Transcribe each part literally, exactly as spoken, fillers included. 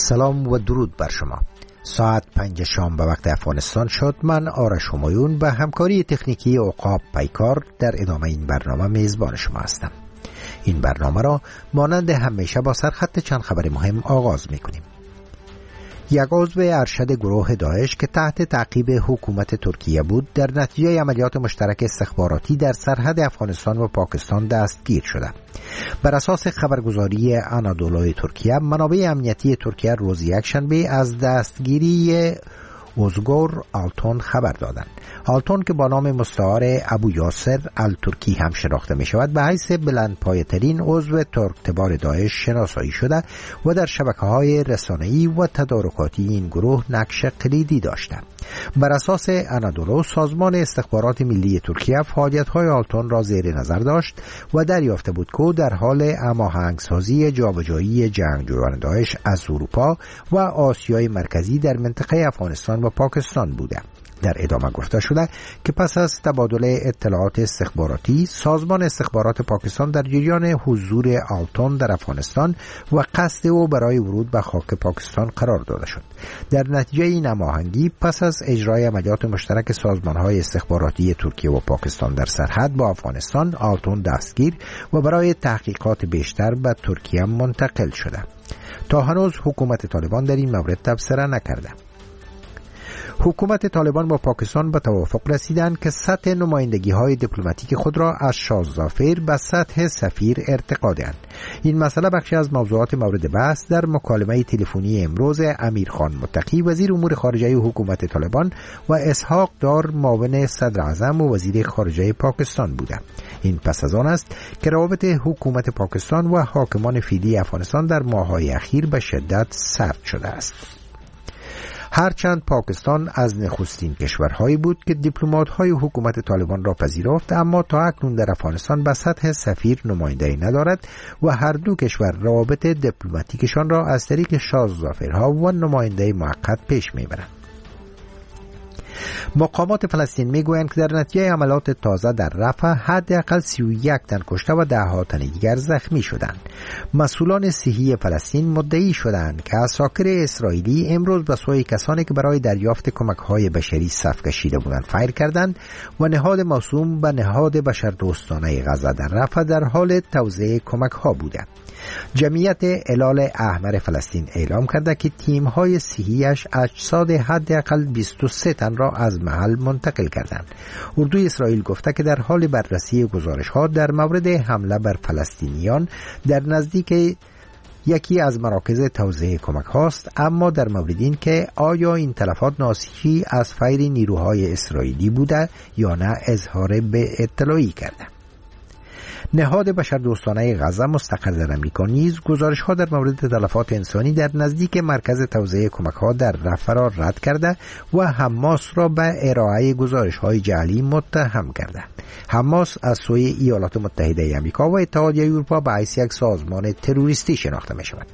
سلام و درود بر شما. ساعت پنج شام به وقت افغانستان شد. من آرش همایون به همکاری تکنیکی عقاب پیکار در ادامه این برنامه میزبان شما هستم. این برنامه را مانند همیشه با سرخط چند خبر مهم آغاز میکنیم. یک عضو ارشد گروه داعش که تحت تعقیب حکومت ترکیه بود در نتیجه عملیات مشترک استخباراتی در سرحد افغانستان و پاکستان دستگیر شده. بر اساس خبرگزاری آنادولوی ترکیه، منابع امنیتی ترکیه روز یکشنبه از دستگیری اوزگور آلتون خبر دادند. آلتون که با نام مستعار ابو یاسر الترکی هم شناخته می شود، به حیث بلندپایه‌ترین عضو ترکتبار داعش شناسایی شده و در شبکه‌های رسانه‌ای و تدارکاتی این گروه نقش کلیدی داشته. بر اساس آنادولو، سازمان استخبارات ملی ترکیه فعالیت‌های آلتون را زیر نظر داشت و دریافته بود که در حال هماهنگسازی جابجایی جنگجویان داعش از اروپا و آسیای مرکزی در منطقه افغانستان و پاکستان بوده. در ادامه گفته شده که پس از تبادل اطلاعات استخباراتی، سازمان استخبارات پاکستان در جریان حضور آلتون در افغانستان و قصد او برای ورود به خاک پاکستان قرار داده شد. در نتیجه این هماهنگی، پس از اجرای عملیات مشترک سازمان‌های استخباراتی ترکیه و پاکستان در سرحد با افغانستان، آلتون دستگیر و برای تحقیقات بیشتر به ترکیه منتقل شده. تا هنوز حکومت طالبان در این مورد تبصره نکرده. حکومت طالبان با پاکستان به توافق رسیدند که سطح نمایندگی های دیپلماتیک خود را از شاه ظفر به سطح سفیر ارتقا دهند. این مسئله بخشی از موضوعات مورد بحث در مکالمه تلفنی امروز امیرخان متقی وزیر امور خارجه حکومت طالبان و اسحاق دار معاون صدر اعظم و وزیر خارجه پاکستان بوده. این پس از آن است که روابط حکومت پاکستان و حاکمان فعلی افغانستان در ماه‌های اخیر به شدت سرد شده است. هرچند پاکستان از نخستین کشورهایی بود که دیپلمات‌های حکومت طالبان را پذیرفت، اما تا اکنون در افغانستان به سطح سفیر نمایندگی ندارد و هر دو کشور روابط دیپلماتیکشان را از طریق شاه ظفرها و نماینده موقت پیش میبرند. مقامات فلسطین میگویند که در نتیجه عملیات تازه در رفح حداقل سی و یک تن کشته و ده ها تن دیگر زخمی شدند. مسئولان صحی فلسطین مدعی شدند که عساکر اسرائیلی امروز به سوی کسانی که برای دریافت کمک‌های بشری صف کشیده بودند فایر کردند و نهاد موسوم به نهاد بشردوستانه غزه در رفح در حال توزیع کمک‌ها بوده. جمعیت هلال احمر فلسطین اعلام کرده که تیم‌های صحیش اجساد حداقل بیست و سه تن را از محل منتقل کردند. اردوی اسرائیل گفته که در حال بررسی گزارش‌ها در مورد حمله بر فلسطینیان در نزدیک یکی از مراکز توزیع کمک هاست، اما در مورد این که آیا این تلفات ناشی از فیر نیروهای اسرائیلی بوده یا نه اظهار به اطلاعی کرده. نهاد بشردوستانه غزه مستقر در امریکا نیز گزارش‌ها در مورد تلفات انسانی در نزدیک مرکز توزیع کمک‌ها در رفح را رد کرده و حماس را به ارائه گزارش‌های جعلی متهم کرده. حماس از سوی ایالات متحده آمریکا و اتحادیه اروپا به حیث یک سازمان تروریستی شناخته می‌شود.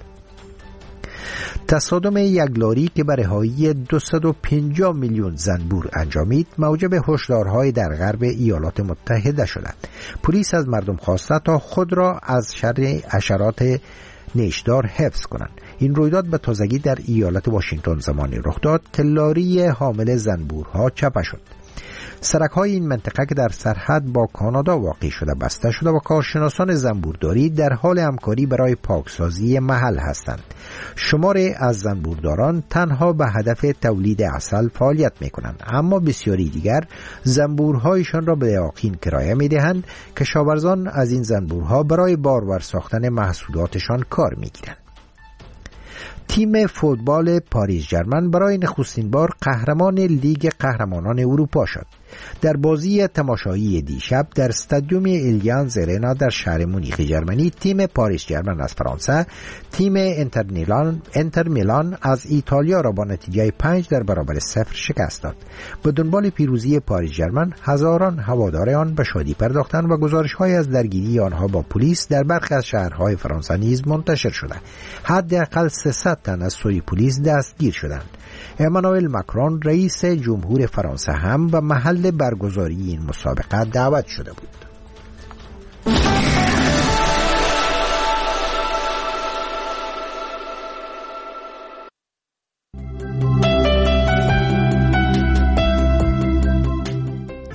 تصادم یک لاری که به رهایی دویست و پنجاه میلیون زنبور انجامید موجب هشدارهای در غرب ایالات متحده شدند. پلیس از مردم خواسته تا خود را از شر حشرات نیشدار حفظ کنند. این رویداد به تازگی در ایالت واشنگتن زمانی رخ داد که لاری حامل زنبورها چپه شد. سرک‌های این منطقه که در سرحد با کانادا واقع شده بسته شده و کارشناسان زنبورداری در حال همکاری برای پاکسازی محل هستند. شماری از زنبورداران تنها به هدف تولید عسل فعالیت می‌کنند، اما بسیاری دیگر زنبورهایشان را به یقین کرایه می‌دهند که کشاورزان از این زنبورها برای بارور ساختن محصولاتشان کار می‌گیرند. تیم فوتبال پاریس ژرمن برای نخستین بار قهرمان لیگ قهرمانان اروپا شد. در بازی تماشایی دیشب در استادیوم الیانز آرنا در شهر مونیخ ژرمنی، تیم پاریس ژرمن از فرانسه تیم انتر میلان انتر میلان از ایتالیا را با نتیجه پنج در برابر صفر شکست داد. به دنبال پیروزی پاریس ژرمن، هزاران هوادار آن به شادی پرداختند و گزارش‌های از درگیری آنها با پلیس در برخی از شهرهای فرانسه نیز منتشر شده. حداقل سیصد تن از سوی پلیس دستگیر شدند. امانوئل ماکرون رئیس جمهور فرانسه هم به محل برگزاری این مسابقه دعوت شده بود.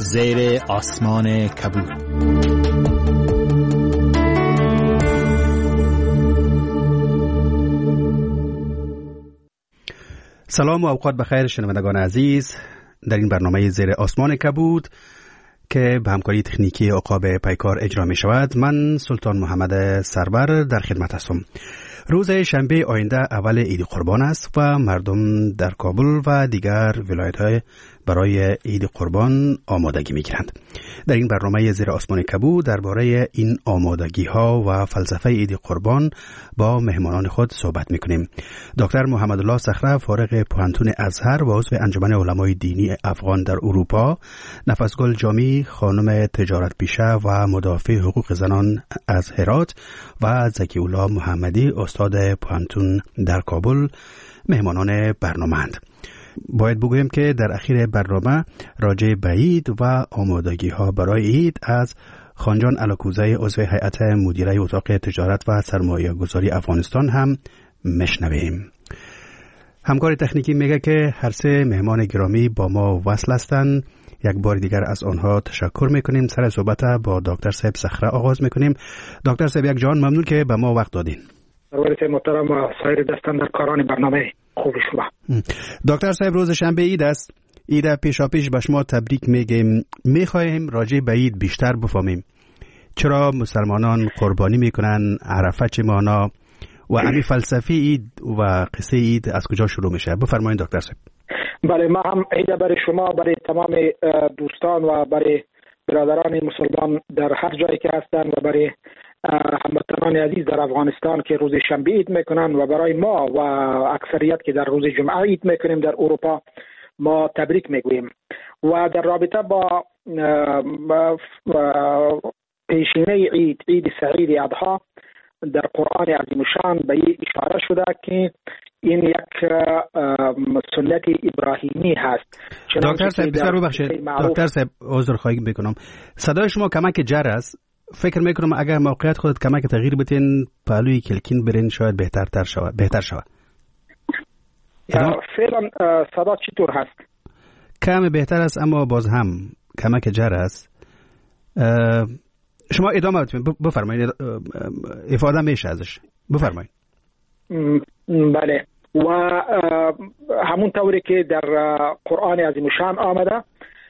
زیر آسمان کبود. سلام و اوقات بخیر شنوندگان عزیز. در این برنامه زیر آسمان کبود که به همکاری تکنیکی عقاب پیکار اجرا می شود، من سلطان محمد سرور در خدمت هستم. روز شنبه آینده اول عید قربان است و مردم در کابل و دیگر ولایت‌های برای عید قربان آمادگی می‌گیرند. در این برنامه زیر آسمان کبود درباره این آمادگی‌ها و فلسفه عید قربان با مهمانان خود صحبت می‌کنیم. دکتر محمد الله صخره، فارغ پوهنتون ازهر و عضو انجمن علمای دینی افغان در اروپا، نفسگل جامی، خانم تجارت پیشه و مدافع حقوق زنان از هرات، و زکی الله محمدی، استاد پوهنتون در کابل مهمانان برنامه‌اند. باید بگویم که در اخیر برنامه راجع به عید و آمادگی ها برای عید از خانجان الاکوزی، عضو هیئت مدیره اتاق تجارت و سرمایه گذاری افغانستان هم مشنویم. همکار تکنیکی میگه که هر سه مهمان گرامی با ما وصل هستند. یک بار دیگر از آنها تشکر میکنیم. سر صحبت با دکتر صاحب صخره آغاز میکنیم. دکتر صاحب یک جان ممنون که به ما وقت دادین. سرورت محترم و سایر دستان در کاران برنامه خوب شما. دکتر صاحب، روز شنبه عید است. عید پیشا پیش به شما تبریک میگیم. میخواهیم راجع به عید بیشتر بفهمیم. چرا مسلمانان قربانی میکنن؟ عرفه چه معنا؟ و امی فلسفه عید و قصه عید از کجا شروع میشه؟ بفرمایید دکتر صاحب. بله، ما هم عید برای شما، برای تمام دوستان و برای برادران مسلمان در هر جایی که هستند و برای هموطنان عزیز در افغانستان که روز شنبه عید میکنن و برای ما و اکثریت که در روز جمعه عید میکنیم در اروپا، ما تبریک میگوییم. و در رابطه با پیشینه عید، عید سعید اضحی، در قرآن عظیم شان به این اشاره شده که این یک سنت ابراهیمی هست. دکتر صاحب بسیار ببخشید دکتر صاحب، عذر خواهی میکنم، صدای شما کمک جر است. فکر میکنم اگر موقعیت خودت کمک تغییر بتین، پهلوی کلکین برین، شاید بهتر شود بهتر شود. فعلا صدا چطور هست؟ کم بهتر است، اما باز هم کمک جر است. شما ادامه بفرمایید، افاده میشه ازش. بفرمایید. بله، و همون طوری که در قرآن عظیم شان آمده،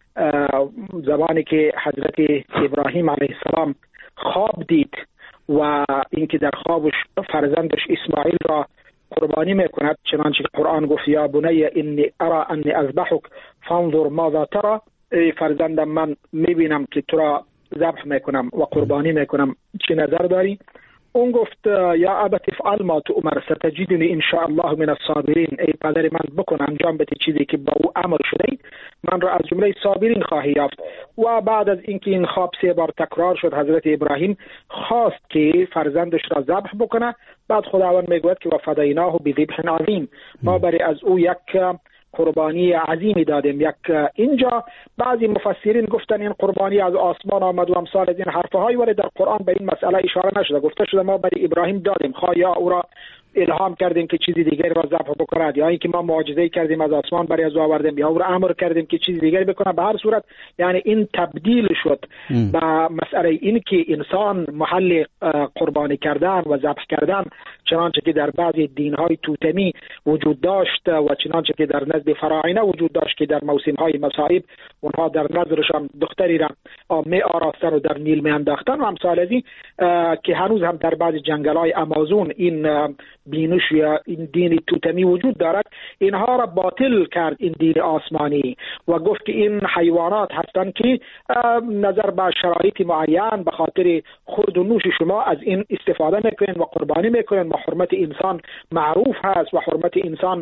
زمانی که حضرت ابراهیم علیه السلام خواب دید و اینکه در خوابش فرزندش اسماعیل را قربانی میکند، چنانچه قرآن گفت یا بنی انی ارى انی اذبحک فانظر ماذا ترى، ای فرزندم من میبینم که تو را ذبح میکنم و قربانی میکنم، چه نظر داری؟ اون گفت یا ابت افعل ما تؤمر ستجدنی ان شاء الله من الصابرین، ای پدر من بکن انجام بده چیزی که با او امر شده، من را از جمله صابرین خواهی یافت. و بعد از اینکه این خواب سه بار تکرار شد، حضرت ابراهیم خواست که فرزندش را ذبح بکنه. بعد خداوند میگوید که و فدیناه بذبح عظیم، ما برای از او یک قربانی عظیمی دادیم. یک اینجا بعضی مفسرین گفتن این قربانی از آسمان آمد و امثال از این حرفهای، ولی در قرآن به این مسئله اشاره نشده. گفته شده ما برای ابراهیم دادیم، خواه یا او را الهام کردیم که چیزی دیگری را ذبح بکند، یا اینکه ما معجزه‌ای کردیم از آسمان برای از آوردیم، یا او را امر کردیم که چیزی دیگری بکنه. به هر صورت یعنی این تبدیل شد به مسئله این که انسان محل قربانی کردن و ذبح کردن، چنانچه که در بعضی دین‌های توتمی وجود داشت و چنانچه که در نزد فراعنه وجود داشت که در موسم‌های مصائب اونها در نظرشان دختری را می آراستن و در نیل می انداختن و امثال از این، که هنوز هم در بعضی جنگل‌های آمازون این بینش یا این دین توتمی وجود دارد. اینها را باطل کرد این دین آسمانی و گفت که این حیوانات هستند که نظر به شرایط معین به خاطر خورد و نوش شما از این استفاده میکنن و قربانی میکنن و حرمت انسان معروف هست و حرمت انسان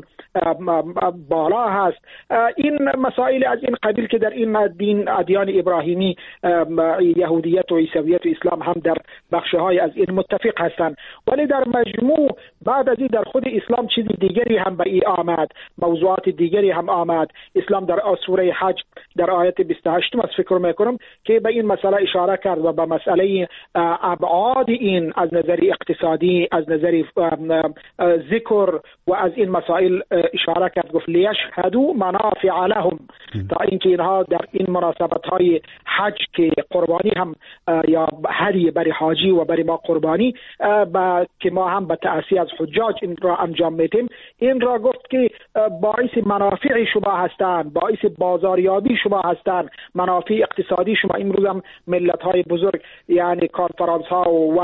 بالا هست. این مسائل از این قبیل که در این دین ادیان ابراهیمی، یهودیت و عیسویت و اسلام هم در بخش‌های از این متفق هستند، ولی در مجموع بعد از این در خود اسلام چیز دیگری هم به ای آمد، موضوعات دیگری هم آمد. اسلام در سوره حج در آیت بیست و هشت از فکر میکنم که به این مسئله اشاره کرد و به مسئله ابعاد این از نظر اقتصادی، از نظر ذکر و از این مسائل اشاره کرد. گفت لیشهدوا منافع لهم، تا اینکه اینها در این مناسبت های حج که قربانی هم یا هدیه برای حاجی و برای ما قربانی با که ما هم به تأسیس از حجاج این را انجام میدیم، این را گفت که باعث منافع شما هستند، باعث بازاریابی شما هستند، منافع اقتصادی شما. امروز هم ملت های بزرگ یعنی کانفرانس ها و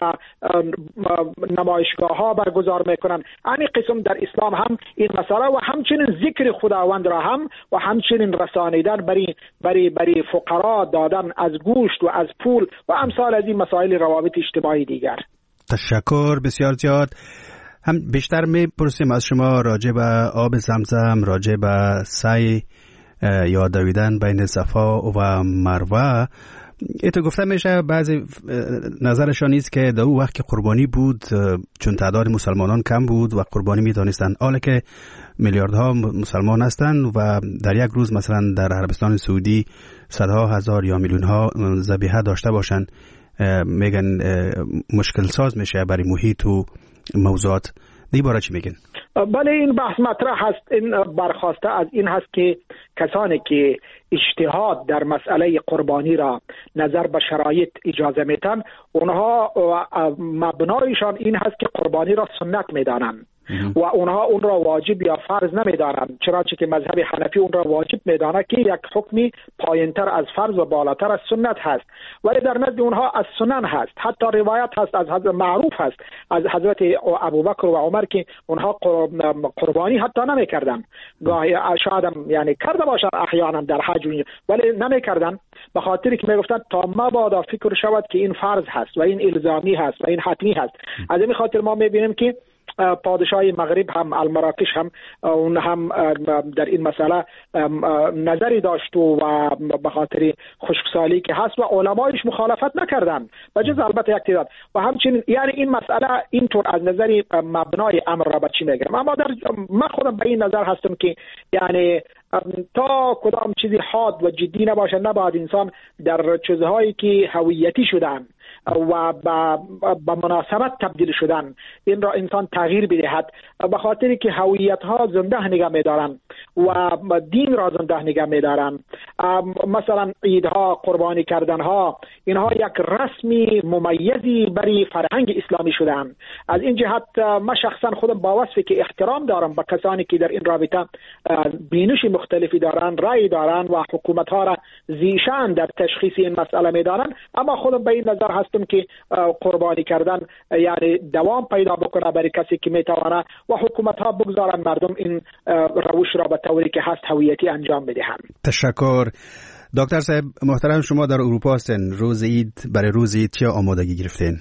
نمایشگاه ها برگزار میکنن. این قسم در اسلام هم این مسئله و همچنین ذکر خداوند را هم و همچنین رسانیدن برای برای برای فقرا دادن از گوشت و از پول و امثال از این مسائل روابط اجتماعی دیگر. تشکر بسیار زیاد. هم بیشتر میپرسیم از شما راجع به آب زمزم، راجع به سعی یا دویدن بین صفا و مروه. ایتو گفته میشه بعضی نظرشان است که در اون وقت که قربانی بود چون تعداد مسلمانان کم بود و قربانی میدانستند، حالا که میلیاردها مسلمان هستند و در یک روز مثلا در عربستان سعودی صدها هزار یا میلیون ها ذبیحه داشته باشند، میگن مشکل ساز میشه برای محیط و موضوعات. دی باره چی میگن؟ بله، این بحث مطرح هست. این برخواسته از این هست که کسانی که اجتهاد در مسئله قربانی را نظر به شرایط اجازه میتن، اونها مبنایشان این هست که قربانی را سنت میدانند و اونها اون را واجب یا فرض نمیدانند، چنانچه که مذهب حنفی اون را واجب میداند که یک حکمی پایینتر از فرض و بالاتر از سنت هست، ولی در نزد اونها از سنن هست. حتی روایت هست از حضرت معروف هست از حضرت ابوبکر و عمر که اونها قربانی حتی نمیکردن، گاهی شاید یعنی کرده باشن احیانا در حج ولی نمیکردن، به خاطر که میگفتن تا مبادا فکر شود که این فرض هست و این الزامی هست و این حتمی هست. از این خاطر ما میبینیم که پادشاه مغرب هم المراکش هم اون هم در این مسئله نظری داشت و به خاطر خشکسالی که هست و علمایش مخالفت نکردن و جز البته یک تعداد و همچنین. یعنی این مسئله اینطور از نظری مبنای امر را به چی میگم، اما در من خودم به این نظر هستم که یعنی تا کدام چیزی حاد و جدی نباشه، نباید انسان در چیزهایی که هویتی شدن و با مناسبت تبدیل شدن این را انسان تغییر بدهد، به خاطری که هویت ها زنده نگه می‌دارن و دین را زنده نگه می‌دارن. مثلا عیدها، قربانی کردن ها، اینها یک رسمی ممیزی برای فرهنگ اسلامی شدن. از این جهت من شخصا خودم با وصفی که احترام دارم به کسانی که در این رابطه بینش مختلفی دارن، رأی دارن و حکومت ها را زیشان در تشخیص این مسئله می‌دارن، اما خودم به این نظر هستم که قربانی کردن یعنی دوام پیدا بکنه برای کسی که میتونه و حکومت ها بگذارن مردم این روش را به طوری که هست هویتی انجام بدهند. تشکر. دکتر صاحب محترم، شما در اروپا هستین، روز عید برای روز عید چه آمادگی گرفتین؟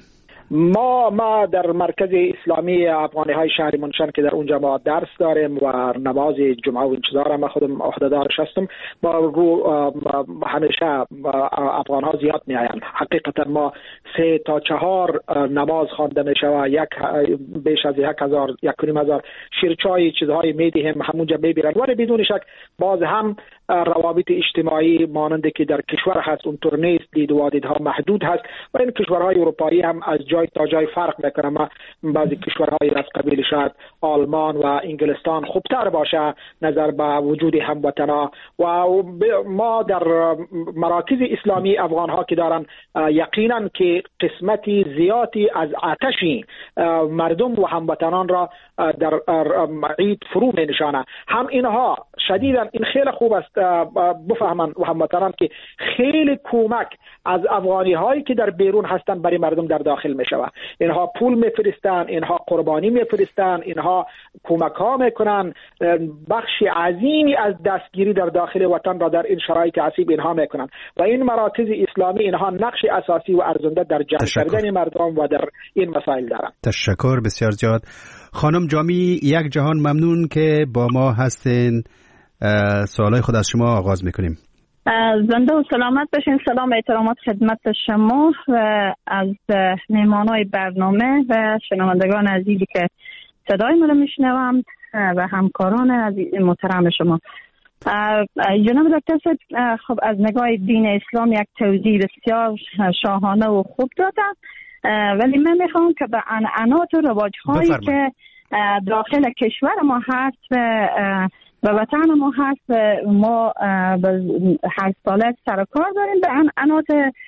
ما ما در مرکز اسلامی افغانی های شهر منشن که در اونجا ما درس داریم و نماز جمعه و انتظار ما خودم عهده‌دارش هستم، ما رو همیشه افغان ها زیاد می آیند. حقیقتا ما سه تا چهار نماز خوانده می شود، یک بیش از یک هزار یک کنیم هزار شیرچای چیزهایی می دهیم همونجا می بیرن، ولی بدون شک باز هم روابط اجتماعی مانند که در کشور هست اونطور نیست، دید و دیدها محدود هست و این کشورهای اروپایی هم از جای تا جای فرق میکنه. ما بعضی کشورهای از قبیل شاید آلمان و انگلستان خوبتر باشه نظر به وجود هموطنا و ما در مراکز اسلامی افغان ها که دارن یقینا که قسمتی زیادی از آتشی مردم و هموطنان را در عید فرو می نشانه. هم اینها شدیداً این خیلی خوب است بفهمن و هموطنان که خیلی کمک از افغانی هایی که در بیرون هستن برای مردم در داخل می شود. اینها پول می فرستن، اینها قربانی می فرستن، اینها کمک ها می کنن، بخش عظیمی از دستگیری در داخل وطن را در این شرایط عصیب اینها می کنن و این مراکز اسلامی اینها نقش اساسی و ارزنده در جمع کردن مردم و در این مسائل دارن. تشکر بسیار زیاد. خانم جامی، یک جهان ممنون که با ما هستین. سوالای خود از شما آغاز میکنیم. زنده و سلامت باشین. سلام احترامات خدمت شما و از مهمانای برنامه و شنوندگان عزیزی که صدای ما رو میشنوم و همکاران عزیز محترم شما. جناب دکتر صاحب، خب از نگاه دین اسلام یک توضیح بسیار شاهانه و خوب دادم، ولی من میخوام که به عنعنات و رواج‌هایی که داخل کشور ما هست و و وطن ما هست. ما هر ساله سر کار داریم به عنوان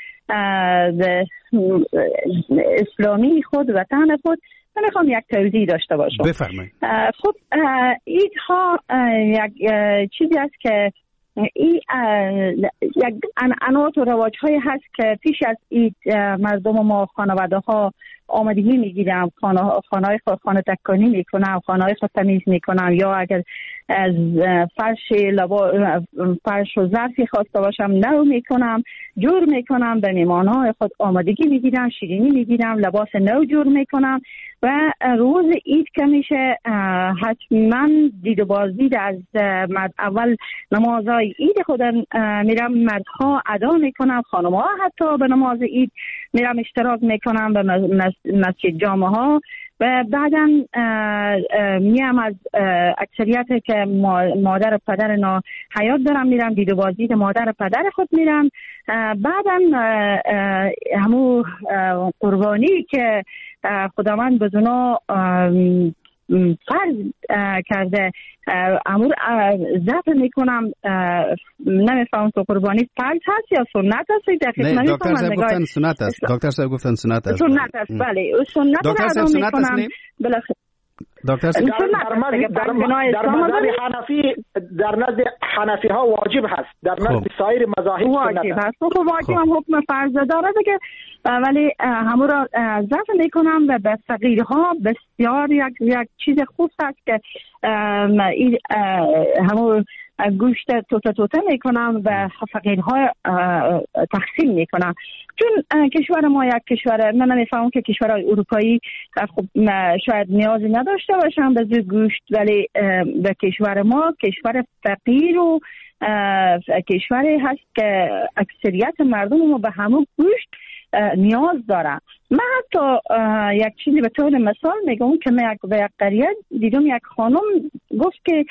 اسلامی خود وطن خود. من میخوام یک توضیح داشته باشم. بفرمایید. خب عید ها یک چیزی است که این یک عنعنات و رواج های هست که پیش از عید مردم ما خانواده ها آمادگی میگیرن، خانه خانه خود خانه تکانی میکنن، خانه های خود تمیز میکنن، یا اگر از فرش لبا فرش و ظرفی خواسته باشم نو میکنم، جور میکنم، به میهمان های خود آمادگی میگیرن، شیرینی میگیرن، لباس نو جور میکنم و روز عید که میشه حتما دید و بازدید از اول نمازهای عید خود میرم مردها ادا میکنم، خانم ها حتی به نماز عید میرم اشتراک میکنم به مسجد جامعه ها و بعدا میم از اکثریت که مادر و پدر نا حیات دارم میرم دید و بازدید مادر و پدر خود میرم. بعدا همو قربانی که خداوند به اونا فرض کرده امور ذبح میکنم. نمیفهم که قربانی فرض هست یا سنت هست. نه دکتر صاحب گفتن سنت است. دکتر صاحب گفتن سنت است. سنت است بله. سنت دکتر صاحب سنت است. بالاخره دکتر صاحب در مذهب در مذهب حنفی در نزد حنفی ها واجب هست، در نزد سایر مذاهب واجب هست. خب واجب هم حکم فرض داره دیگه، ولی همون را ذبح میکنم و به فقیرها بسیار یک یک چیز خوب هست که همون گوشت توته توته میکنم و فقیرها تقسیم میکنم. چون کشور ما یک کشور، من نمیفهمم که کشورهای اروپایی خب شاید نیازی نداشته باشن به گوشت، ولی به کشور ما کشور فقیر و کشوری هست که اکثریت مردم ما به همون گوشت نیاز دارن. من حتی یک چیزی به طور مثال میگم که من به یک قریه دیدم یک خانم گفت که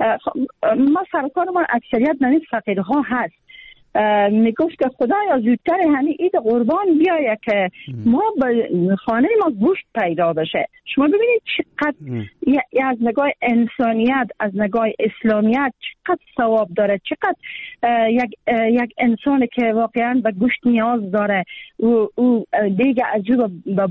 ما سرکار ما اکثریت نمیز فقیرها هست، میگفت که خدایا زودتر همین عید قربان بیایه که ما به خانه ما گوشت پیدا بشه. شما ببینید چقدر از نگاه انسانیت، از نگاه اسلامیت چقدر ثواب داره، چقدر یک یک انسان که واقعا به گوشت نیاز داره او, او دیگه از جو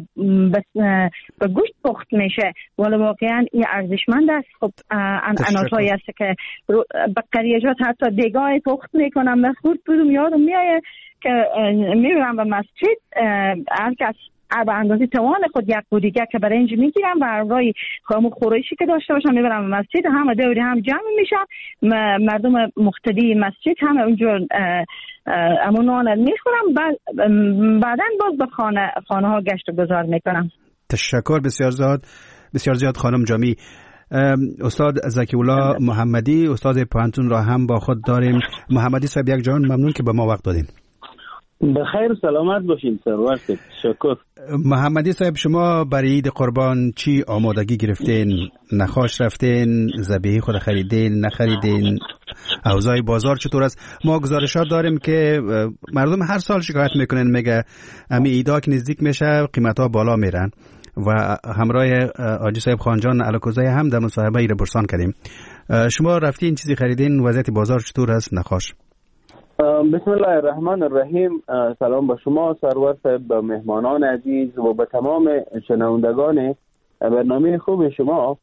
به گوشت پخت میشه، ولی واقعا این ارزشمند است. خب انعناتایی است که به قریجات حتی دیگه پخت میکنم. مخصوص بودم یادم میایه که میرم به مسجد، هر کس به اندازه توان خود یک بودیگه که برنج میگیرم و روی همون خورشی که داشته باشم میبرم به مسجد، همه دوری هم جمع میشم، مردم مقتدی مسجد همه اونجور همون نان میخورم، بعد بعدا باز به خانه خانه ها گشت و گذار میکنم. تشکر بسیار زیاد بسیار زیاد خانم جامی. استاد زکی الله محمدی استاد پوهنتون را هم با خود داریم. محمدی صاحب یک جان ممنون که به ما وقت دادین. بخیر سلامت باشین سرور. شکر. محمدی صاحب شما برای عید قربان چی آمادگی گرفتین؟ نخاش رفتین؟ ذبیحه خود خریدین؟ نخریدین؟ اوضاع بازار چطور است؟ ما گزارشات داریم که مردم هر سال شکایت میکنن، میگه امی عیدا که نزدیک میشه قیمتا بالا میرن و همراه آجی صاحب خانجان علاکوزای هم در مصاحبه ای رو پرسان کردیم. شما رفتین چیزی خریدین؟ وضعیت بازار چطور است نخاش؟ بسم الله الرحمن الرحیم. سلام به شما سرور صاحب، به مهمانان عزیز و به تمام شنوندگان برنامه خوب شما.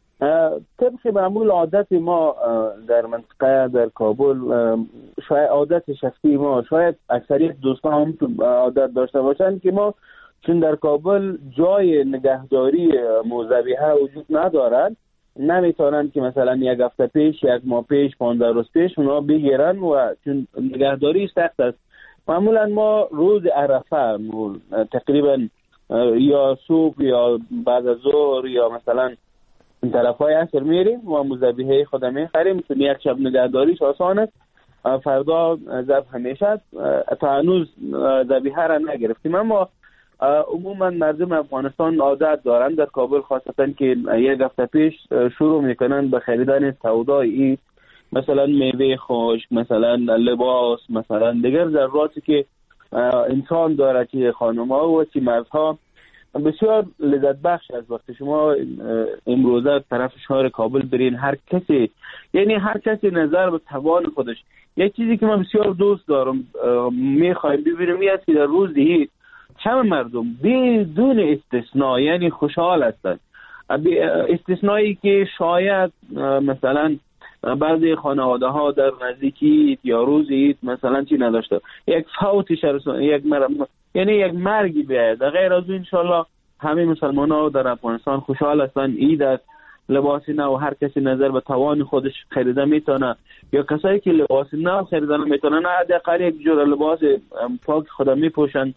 طبق معمول عادت ما در منطقه در کابل، شاید عادت شخصی ما، شاید اکثریت دوستان هم عادت داشته باشند که ما چون در کابل جای نگهداری ذبیحه وجود ندارد، نمیتونن که مثلا یک هفته پیش، یک ماه پیش، پانزده روز پیش اونا بگیرن و چون نگهداری سخت است. معمولا ما روز عرفه تقریبا یا صبح یا بعد از ظهر یا مثلا این طرفای عصر میریم و ذبیحه خود میخریم، چون یک شب نگهداریش آسان است. فردا ذبح همیشه تا هنوز ذبیحه را نگرفتیم. اما عموما مردم افغانستان عادت دارند در کابل خاصتا که یک هفته پیش شروع میکنن به خریدن سودای، مثلا میوه خشک، مثلا لباس، مثلا دیگر ضروراتی که انسان داره، که خانم‌ها و که مردها بسیار لذت بخش است وقتی شما امروزه طرف شهر کابل برین، هر کسی یعنی هر کسی نظر به توان خودش. یک چیزی که من بسیار دوست دارم میخوایم ببینیم این است که در روز عید همه مردم بدون استثناء یعنی خوشحال هستند. استثنایی که شاید مثلا بعضی خانواده ها در نزدیکی یا روز عید مثلا چی نداشته، یک فوت شرسون، یک مرگ، یعنی یک مرگی بیاید. غیر از این انشالله همه مسلمان ها در افغانستان خوشحال هستند. عید است، لباس نو هر کسی نظر به توان خودش خریده میتونه، یا کسایی که لباس نو خریده نمیتونن حداقل یک جور لباس پاک خدا میپوشن،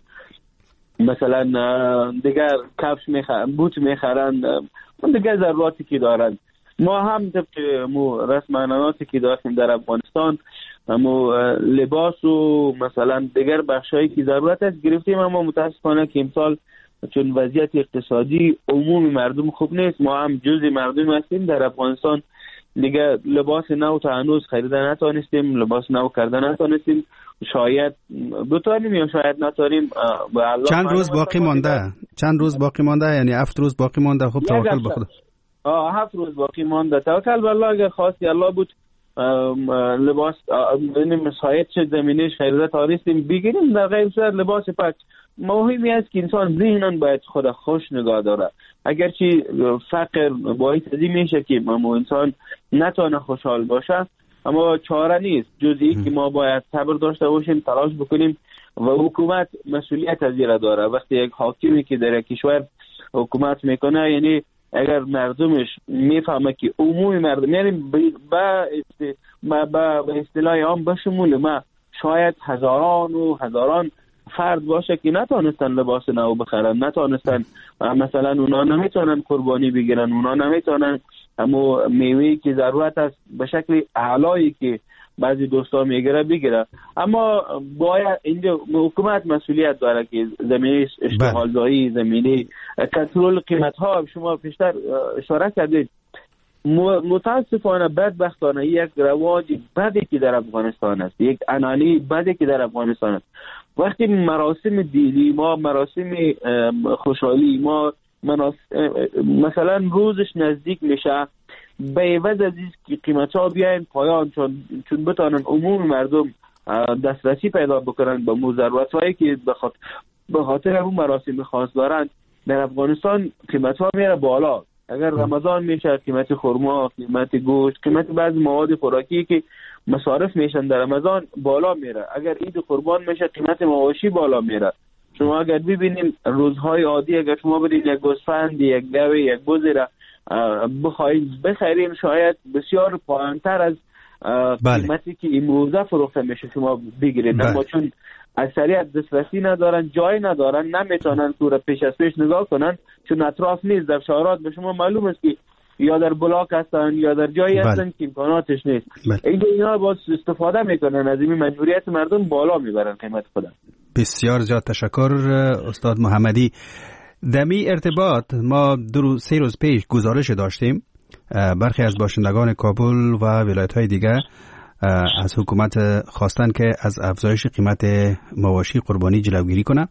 مثلا دیگر کفش میخرن، بوت میخرن، دیگر ضروراتی که دارن. ما هم طبق مو رسم عنعناتی که داشتیم در افغانستان مو لباس و مثلا دیگر بخشایی که ضرورت است گرفتیم، اما متاسفانه که امسال چون وضعیت اقتصادی عمومی مردم خوب نیست، ما هم جزء مردم هستیم در افغانستان، دیگه لباس نو تا هنوز خریده نتونستیم، لباس نو کرده نتونستیم، شاید بتونیم یا شاید نتونیم. چند روز باقی مانده؟ چند روز باقی مانده؟ یعنی هفت روز باقی مانده. خب توکل به خدا. آه هفت روز باقی مانده، توکل به الله. اگر خواستی الله بود لباس ببینیم شاید چه زمینش خریده تارستیم بگیریم، در غیر صورت لباس پاک. مهمی است که انسان ذهناً باید خود خوش نگاه داره. اگرچه فقر باعث ازی میشه که ما انسان نتونه خوشحال باشه، اما چاره نیست جزئی که ما باید صبر داشته باشیم، تلاش بکنیم و حکومت مسئولیت از این داره. وقتی یک حاکمی که در کشور حکومت میکنه، یعنی اگر مردمش میفهمه که عمومی مردم، یعنی با با اصطلاح عام بشمول ما شاید هزاران و هزاران فرد باشه که نتونستن لباس نو بخرن، نتونستن مثلا اونا نمیتونن قربانی بگیرن، اونا نمیتونن اما میوهی که ضرورت است به شکل اعلایی که بعضی دوستا میگیره بگیره. اما باید اینجا حکومت مسئولیت داره که زمینه اشتغالزایی، زمینه کنترل قیمت ها، شما پیشتر اشاره کردید. متاسفانه بدبختانه یک رواج بدی که در افغانستان است، یک انانی بدی که در افغانستان است. وقتی مراسم دینی ما، مراسم خوشحالی ما مثلا روزش نزدیک میشه، به عوض از این که قیمت ها بیاین پایان، چون چون بتانن عموم مردم دسترسی پیدا بکنن به مو ضرورت هایی که به خاطر اون مراسم خاص دارن، در افغانستان قیمت ها میره بالا. اگر رمضان میشه قیمت خرما، قیمت گوشت، قیمت بعضی مواد خوراکی که مصارف میشن در رمضان بالا میره. اگر عید قربان میشه قیمت مواشی بالا میره. شما اگر ببینیم روزهای عادی اگر شما برید یک گوسفند، یک گاو، یک بز را بخواید بخرین، شاید بسیار پایینتر از قیمتی که امروزه فروخته میشه شما بگیرید. اما چون اکثریت دسترسی ندارن، جای ندارن، نمیتونن تو را پیش از پیش نگاه کنن، چون اطراف نیست. در شهرات به شما معلوم است که یا در بلاک هستن یا در جایی هستن که امکاناتش نیست. اینجا اینا باید استفاده میکنن از این مجبوریت مردم، بالا میبرن قیمت خودم. بسیار زیاد تشکر استاد محمدی. دمی ارتباط ما دو سه روز پیش گزارش داشتیم، برخی از باشندگان کابل و ولایت‌های دیگه از حکومت خواستن که از افزایش قیمت مواشی قربانی جلوگیری کنه.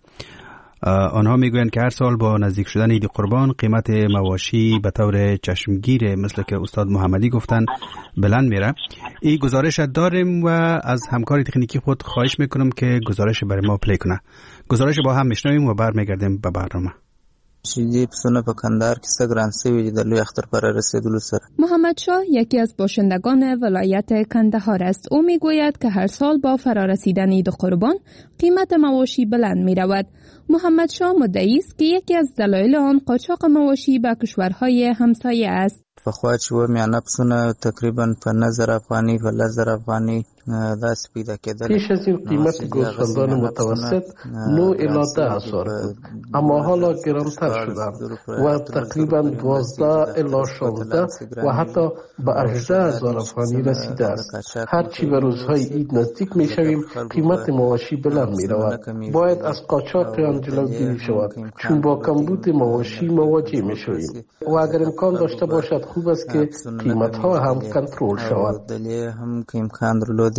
آنها میگویند که هر سال با نزدیک شدن عید قربان قیمت مواشی به طور چشمگیر مثل که استاد محمدی گفتن بلند میره. این گزارش داریم و از همکار تکنیکی خود خواهش میکنم که گزارش برای ما پلی کنه. گزارش با هم میشنویم و برمیگردیم به برنامه. شیدی پسونه په کندهار کې څه ګران سوي دي د لوی اختر پر رسیدلو سره. محمد شاه یکی از باشندگان ولایت کندهار است. او میگوید که هر سال با فرارسیدن عید قربان قیمت مواشی بلند میرود. محمد شاه مدعی است که یکی از دلایل آن قاچاق مواشی به کشورهای همسایه است. پخوا چې و میانه پسونه تقریبا په نظر افغانی په لزر افغانی داسې پیدا کېدل. پیش از این قیمت گوسفندان متوسط نه الی ده هزار بود، اما حالا گرانتر شدند و تقریبا دوازده الی شانزده و حتی به هجده هزار افغانی رسیده است. هرچی به روزهای عید نزدیک می شویم قیمت مواشی بلند می رود. باید از قاچاق آن جلوگیری شود، چون با کمبود مواشی مواجه می شویم و اگر امکان داشته باشد خوب است که قیمت ها هم کنترل شود.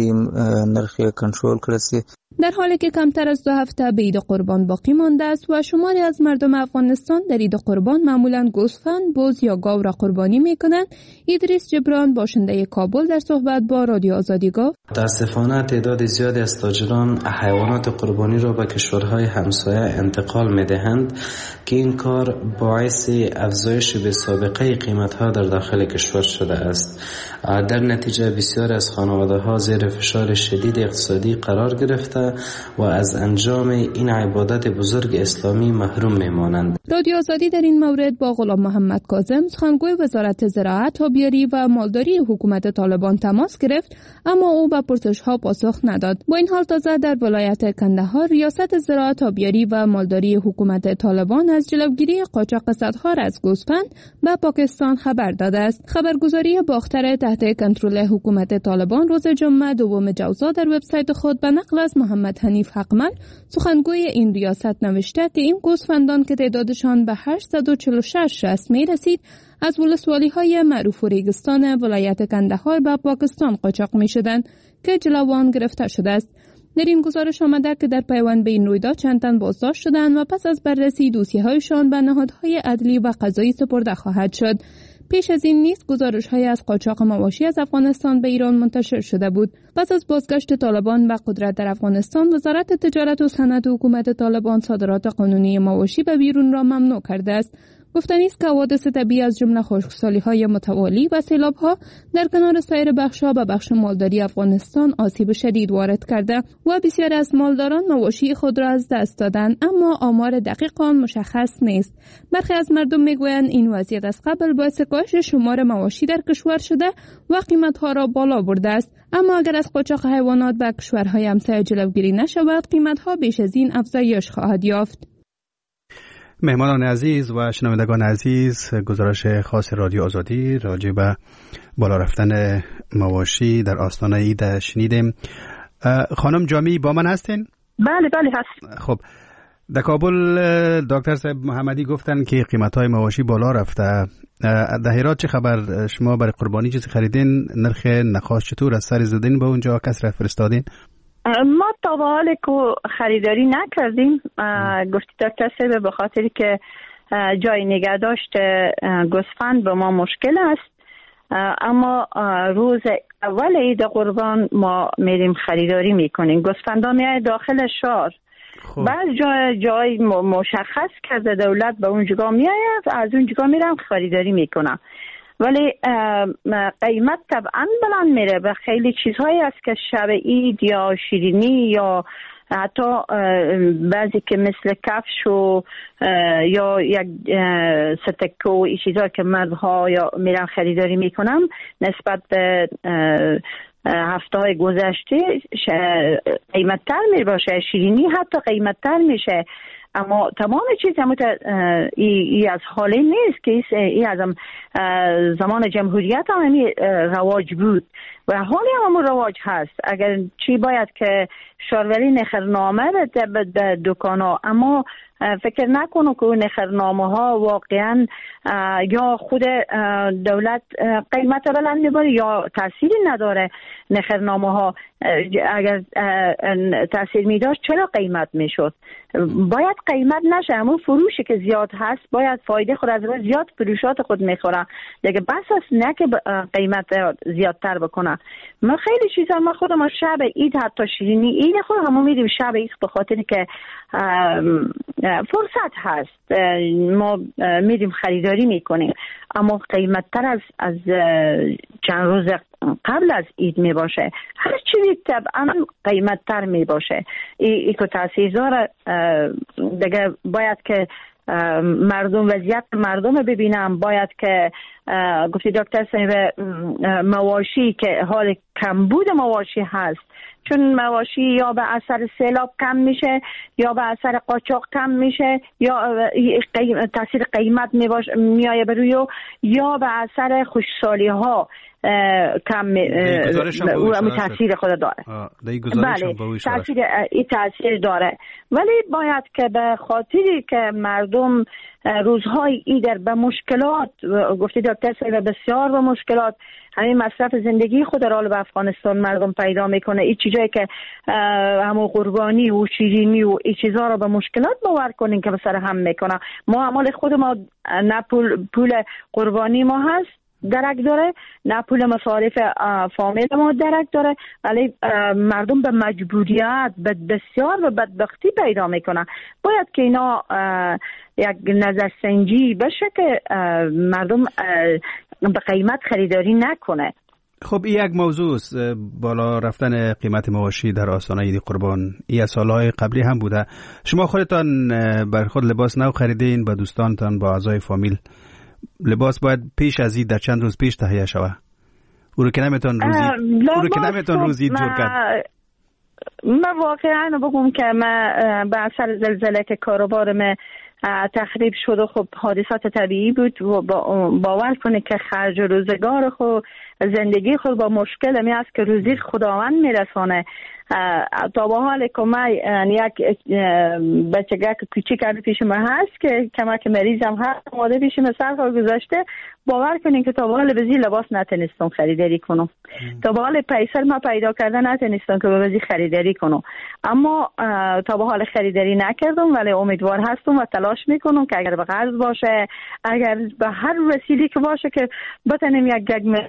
دی نرخ کنترل کړی. در حالی که کمتر از دو هفته به عید قربان باقی مانده است و شماری از مردم افغانستان در عید قربان معمولاً گوسفند، بز یا گاو را قربانی می‌کنند، ادریس جبران باشنده کابل در صحبت با رادیو آزادی گفت: متاسفانه تعداد زیادی از تاجران حیوانات قربانی را به کشورهای همسایه انتقال می‌دهند که این کار باعث افزایش به سابقه قیمت‌ها در داخل کشور شده است. در نتیجه بسیار از خانواده‌ها زیر فشار شدید اقتصادی قرار گرفته و از انجام این عبادت بزرگ اسلامی محروم میمانند. رادیو آزادی در این مورد با غلام محمد کاظم، سخنگوی وزارت زراعت، آبیاری و مالداری حکومت طالبان تماس گرفت، اما او به پرسش‌ها پاسخ نداد. با این حال تازه در ولایت کندهار ریاست زراعت، آبیاری و مالداری حکومت طالبان از جلوگیری قاچاق صدها از گوسفند به پاکستان خبر داده است. خبرگزاری باختر تحت کنترل حکومت طالبان روز جمعه دوم جوزا در وبسایت خود به نقل از محمد حنیف حقمل، سخنگوی این ریاست، نوشته که این گوسفندان که تعدادشان به هشتصد و چهل و شش رأس می رسید از ولسوالی‌های معروف و ریگستان ولایت کندهار به پاکستان قاچاق می شدند که جلوان گرفته شده است. در این گزارش آمده که در پیوند به این رویداد چند تن بازداشت شدند و پس از بررسی دوسیه‌هایشان به نهادهای عدلی و قضایی سپرده خواهد شد. پیش از این نیز گزارش‌های از قاچاق مواشی از افغانستان به ایران منتشر شده بود. پس از بازگشت طالبان به قدرت در افغانستان، وزارت تجارت و صنعت حکومت طالبان صادرات قانونی مواشی به بیرون را ممنوع کرده است. گفتنی است که حوادث طبیعی از جمله خشکسالی‌های متوالی و سیلاب‌ها در کنار سایر بخش‌ها به بخش مالداری افغانستان آسیب شدید وارد کرده و بسیاری از مالداران مواشی خود را از دست دادند، اما آمار دقیق آن مشخص نیست. برخی از مردم می‌گویند این وضعیت از قبل باعث کاهش شمار مواشی در کشور شده و قیمت‌ها را بالا برده است، اما اگر از قاچاق حیوانات به کشورهای همسایه جلوگیری نشود، قیمت‌ها بیش از این افزایش خواهد یافت. مهمانان عزیز و شنوندگان عزیز، گزارش خاص رادیو آزادی راجع به بالا رفتن مواشی در آستانه عید شنیدیم. خانم جامی با من هستین؟ بله بله هست. خب در کابل دکتر صاحب محمدی گفتن که قیمت‌های مواشی بالا رفته. در هرات چه خبر؟ شما برای قربانی چیزی خریدین؟ نرخ نخاس چطور؟ از سر زدین به اونجا؟ کس را فرستادین؟ ما تا به حال که خریداری نکردیم. گفتی دکتر صاحب به خاطر که جای نگهداشت گوسفند به ما مشکل است، اما روز اول عید قربان ما میریم خریداری میکنیم. گوسفندا میاد داخل شهر، بعض جای جای مشخص کرده دولت به اون جگاه میاد، از اون جگاه میرم خریداری میکنم. ولی قیمت طبعا بلند میره. به خیلی چیزهایی است که شب عید یا شیرینی یا حتی بعضی که مثل کفش و یا یک ستکه و این چیزها که مردها یا میرن خریداری میکنم نسبت به هفته های گذشته قیمت تر می باشه. شیرینی حتی قیمت تر میشه، اما تمام چیز همون ای, ای از حاله نیست که ای از زمان جمهوریت هم رواج بود و حالی هم همون رواج هست. اگر چی باید که شاروری نخرنامه به دکان ها، اما فکر نکنو که نخرنامه ها واقعا یا خود دولت قیمت بلند میبره یا تأثیری نداره. نخرنامه ها اگر تأثیر میداشت چرا قیمت میشد؟ باید قیمت نشه. همون فروشی که زیاد هست باید فایده خود از روی زیاد فروشات خود میخوره دیگه، بس است نه که قیمت زیادتر بکنه. ما خیلی چیزا ما خودم شب عید حتی شیرینی عید خود همون میریم شب عید به خاطر که فرصت هست ما میریم خریداری میکنیم، اما قیمت تر از از چند روز قبل از عید می باشه. هر چیزی طبعا قیمت تر می باشه. ای که تاثیرگذار دیگه باید که مردم وضعیت مردم ببینم. باید که گفتی دکتر صاحب مواشی که حال کمبود مواشی هست، چون مواشی یا به اثر سیلاب کم میشه یا به اثر قاچاق کم میشه یا قیم، تاثیر قیمت میایه بروی یا به اثر خشکسالی ها کم و تاثیر خود داره. بله تاثیر این تاثیر داره، ولی باید که به خاطری که مردم روزهای ایدر به مشکلات گفته دکتر صاحب بسیار به مشکلات همین مصرف زندگی خود را به افغانستان مردم پیدا میکنه، این چیزایی که همون قربانی و شیرینی و این چیزها را به مشکلات باور کنین که به سر هم میکنه. ما عمل خود ما نه پول, پول قربانی ما هست درک داره، نه پول مصارف فامیل ما درک داره، ولی مردم به مجبوریت به بسیار و بدبختی پیدا میکنن. باید که اینا یک نظرسنجی بشه که مردم به قیمت خریداری نکنه. خب این یک موضوع است، بالا رفتن قیمت مواشی در آستانه عید قربان. این از سالهای قبلی هم بوده. شما خودتان بر خود لباس نو خریدین، با دوستانتان با اعضای فامیل لباس باید پیش از عید در چند روز پیش تهیه شود. او رو که نمیتون روزی او رو که نمیتون روزی جور کرد. من واقعا بگم که من به اثر زلزله که کاروبار من تخریب شد و خب حادثات طبیعی بود و باور کنه که خرج روزگار خود زندگی خود با مشکل می است که روزی خداوند میرسانه. تا به حال که من یک بچگک کوچیک پیش من هست که کمک مریضم هست ماده پیش من سر گذاشته، باور کنین که تا به حال بزی لباس نتونستم خریداری کنم، تا به حال پیسر ما پیدا کردن نتونستم که بزی خریداری کنم، اما تا به حال خریداری نکردم، ولی امیدوار هستم و تلاش میکنم که اگر به قرض باشه، اگر به هر وسیله که باشه که بتونیم یک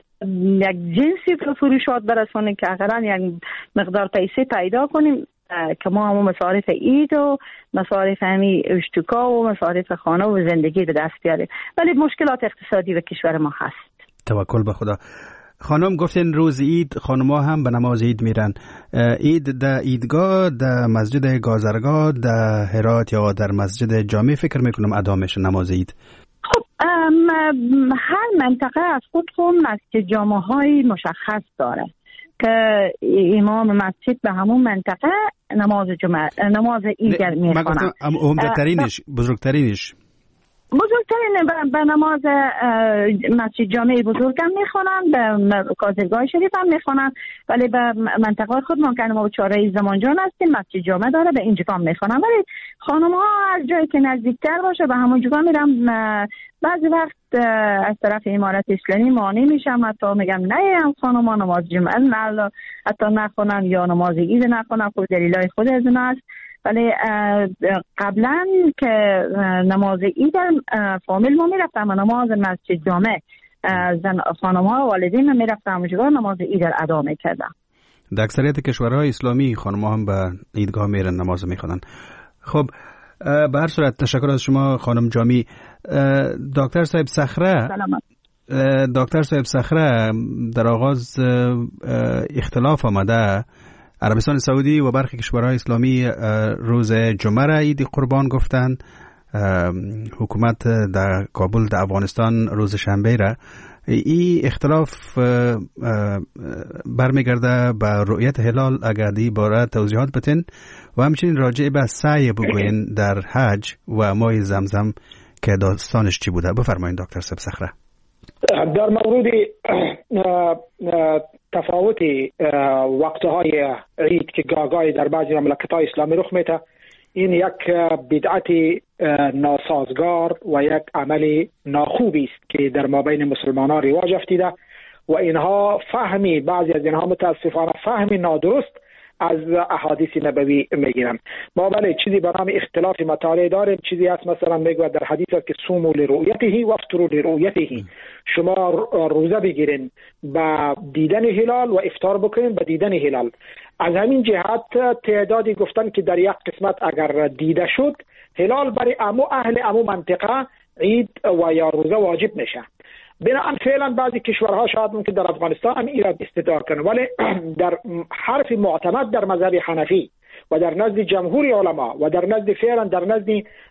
یک جنسی به فروشات برسونیم که اقلا یک مقدار پیسه پیدا کنیم که ما هم مصارف عید و مصارف همی اشتکا و مصارف خانه و زندگی به دست بیاریم. ولی مشکلات اقتصادی به کشور ما هست. توکل به خدا. خانم گفتین روز عید خانم‌ها هم به نماز عید میرن. عید در عیدگاه در مسجد گازرگاه در هرات یا در مسجد جامع فکر میکنم ادا میشه نماز عید. خب هر منطقه از خود خود مسجد جامع های مشخص داره که امام مسجد به همون منطقه نماز جمعه نماز عید میخوانه. عمدترینش بزرگترینش بزرگترین به نماز مسجد جامع بزرگ هم میخوانن، به کازرگاه شریف هم میخوانن، ولی به منطقه خود ما که ما چهاره زمانجان هستیم مسجد جامع داره به اینجا هم میخوانن، ولی خانم ها هر جایی که نزدیکتر باشه به همون جا میرم. بعضی وقت از طرف امارت اسلامی مانع میشم، حتی میگم نه هم خانم ها نماز جمعه نه حتی نخونن یا نماز عید نخونن، خود دلیلای خود از اون است. ولی قبلا که نماز عید فامیل ما میرفتم نماز مسجد جامع، زن خانم ها والدین میرفتم اونجا نماز عید ادا میکردم. در اکثریت کشورهای اسلامی خانم ها هم به عیدگاه میرن نماز میخونن. خب به هر صورت تشکر از شما خانم جامی. دکتر صاحب صخره دکتر صاحب صخره در آغاز اختلاف آمده، عربستان سعودی و برخی کشورهای اسلامی روز جمعه را عید قربان گفتند، حکومت در کابل در افغانستان روز شنبه را. این اختلاف برمیگرده به رؤیت هلال. اگر دی باره توضیحات بتین و همچنین راجع به سعی بگوین در حج و ماه زمزم که داستانش چی بوده. بفرمایید دکتر صاحب صخره. در مورد تفاوت وقتهای عید که گاگای در بعضی مملکت‌های اسلامی رخ میده، این یک بدعت ناسازگار و یک عمل ناخوبی است که در مابین مسلمانان رواج افتیده و اینها فهمی بعضی از اینها متاسفانه فهمی نادرست از احادیث نبوی میگیرن. ما بله چیزی به نام اختلاف مطالعه داریم، چیزی هست مثلا میگه در حدیث است که صوموا لرؤیته و افطروا لرؤیته، شما روزه بگیرین با دیدن هلال و افطار بکنین با دیدن هلال. از همین جهت تعدادی گفتن که در یک قسمت اگر دیده شد هلال برای امو اهل امو منطقه عید و یا روزه واجب میشه. بنابراین فعلا بعضی کشورها شاید ممکن در افغانستان هم ایراد استدعا کنن، ولی در حرف معتمد در مذهب حنفی و در نزد جمهور علما و در نزد فعلا در نزد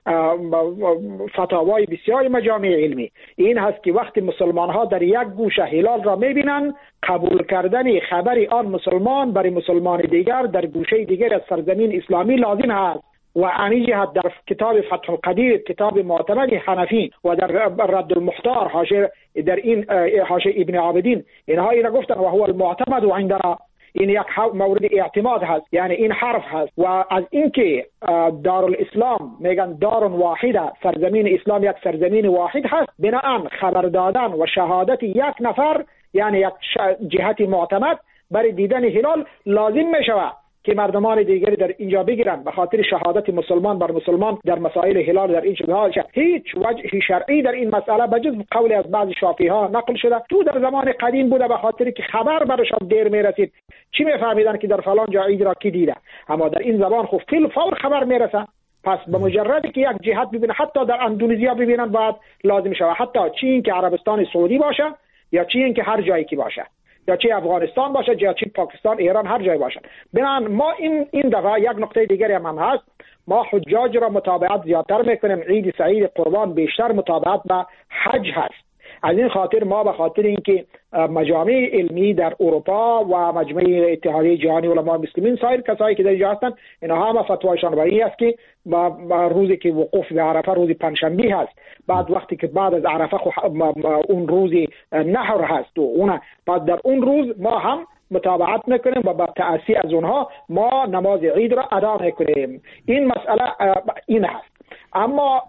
فتاوای بسیار مجامع علمی این هست که وقتی مسلمان ها در یک گوشه هلال را میبینن، قبول کردن خبر آن مسلمان برای مسلمان دیگر در گوشه دیگر از سرزمین اسلامی لازم هست. و انی جهت در کتاب فتح القدیر، کتاب معتمد حنفی و در رد المختار حاشیه در این حاشیه ابن عابدین، اینها اینا گفتن و هو المعتمد و عندنا، این یک مورد اعتماد هست، یعنی این حرف هست. و از اینکه دارالاسلام میگن دار واحده، سرزمین اسلام یک سرزمین واحد هست، بناهن خبر دادن و شهادت یک نفر یعنی یک جهت معتمد برای دیدن هلال لازم می شود که مردمان دیگری در اینجا بگیرن به خاطر شهادت مسلمان بر مسلمان در مسائل هلال در این شبهات. هیچ وجه شرعی در این مسئله بجز قول از بعضی شافعی ها نقل شده. تو در زمان قدیم بوده به خاطر که خبر برشان دیر میرسید، چی میفهمیدن که در فلان جا عید را کی دیده، اما در این زبان خب فیل فور خبر میرسه. پس به مجردی که یک جهت ببینه، حتی در اندونزیا ببینن بعد لازم شود، حتی چی این که عربستان سعودی باشه یا چی این که هر جایی که باشه، یا چه افغانستان باشه یا چه پاکستان، ایران، هر جای باشه. بنان ما این این دفعه یک نقطه دیگری هم, هم هست، ما حجاج را متابعت زیادتر میکنیم. عید سعید قربان بیشتر متابعت به حج هست. از این خاطر ما به خاطر اینکه مجامع علمی در اروپا و مجمع اتحادیه جهانی علمای مسلمین، سایر کسایی که در اینجا هستند، اینها هم فتوایشان بری است که با روزی که وقوف به عرفه روز پنجشنبه هست، بعد وقتی که بعد از عرفه اون روز نحر هست و اون بعد در اون روز ما هم متابعت میکنیم و با تأثیر از اونها ما نماز عید را ادا میکنیم. این مسئله این هست. اما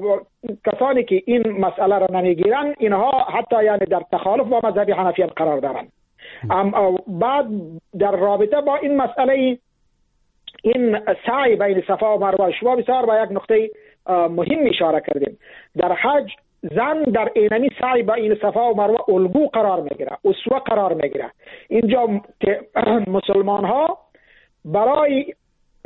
کسانی که این مسئله را نمیگیرن، اینها حتی یعنی در تخالف با مذهب حنفیان قرار دارن. اما بعد در رابطه با این مسئله این سعی بین صفا و مروه، شما بسیار با یک نقطه مهم اشاره کردیم. در حج زن در اینمی سعی بین صفا و مروه الگو قرار میگیره، اسوه قرار میگیره. اینجا مسلمان ها برای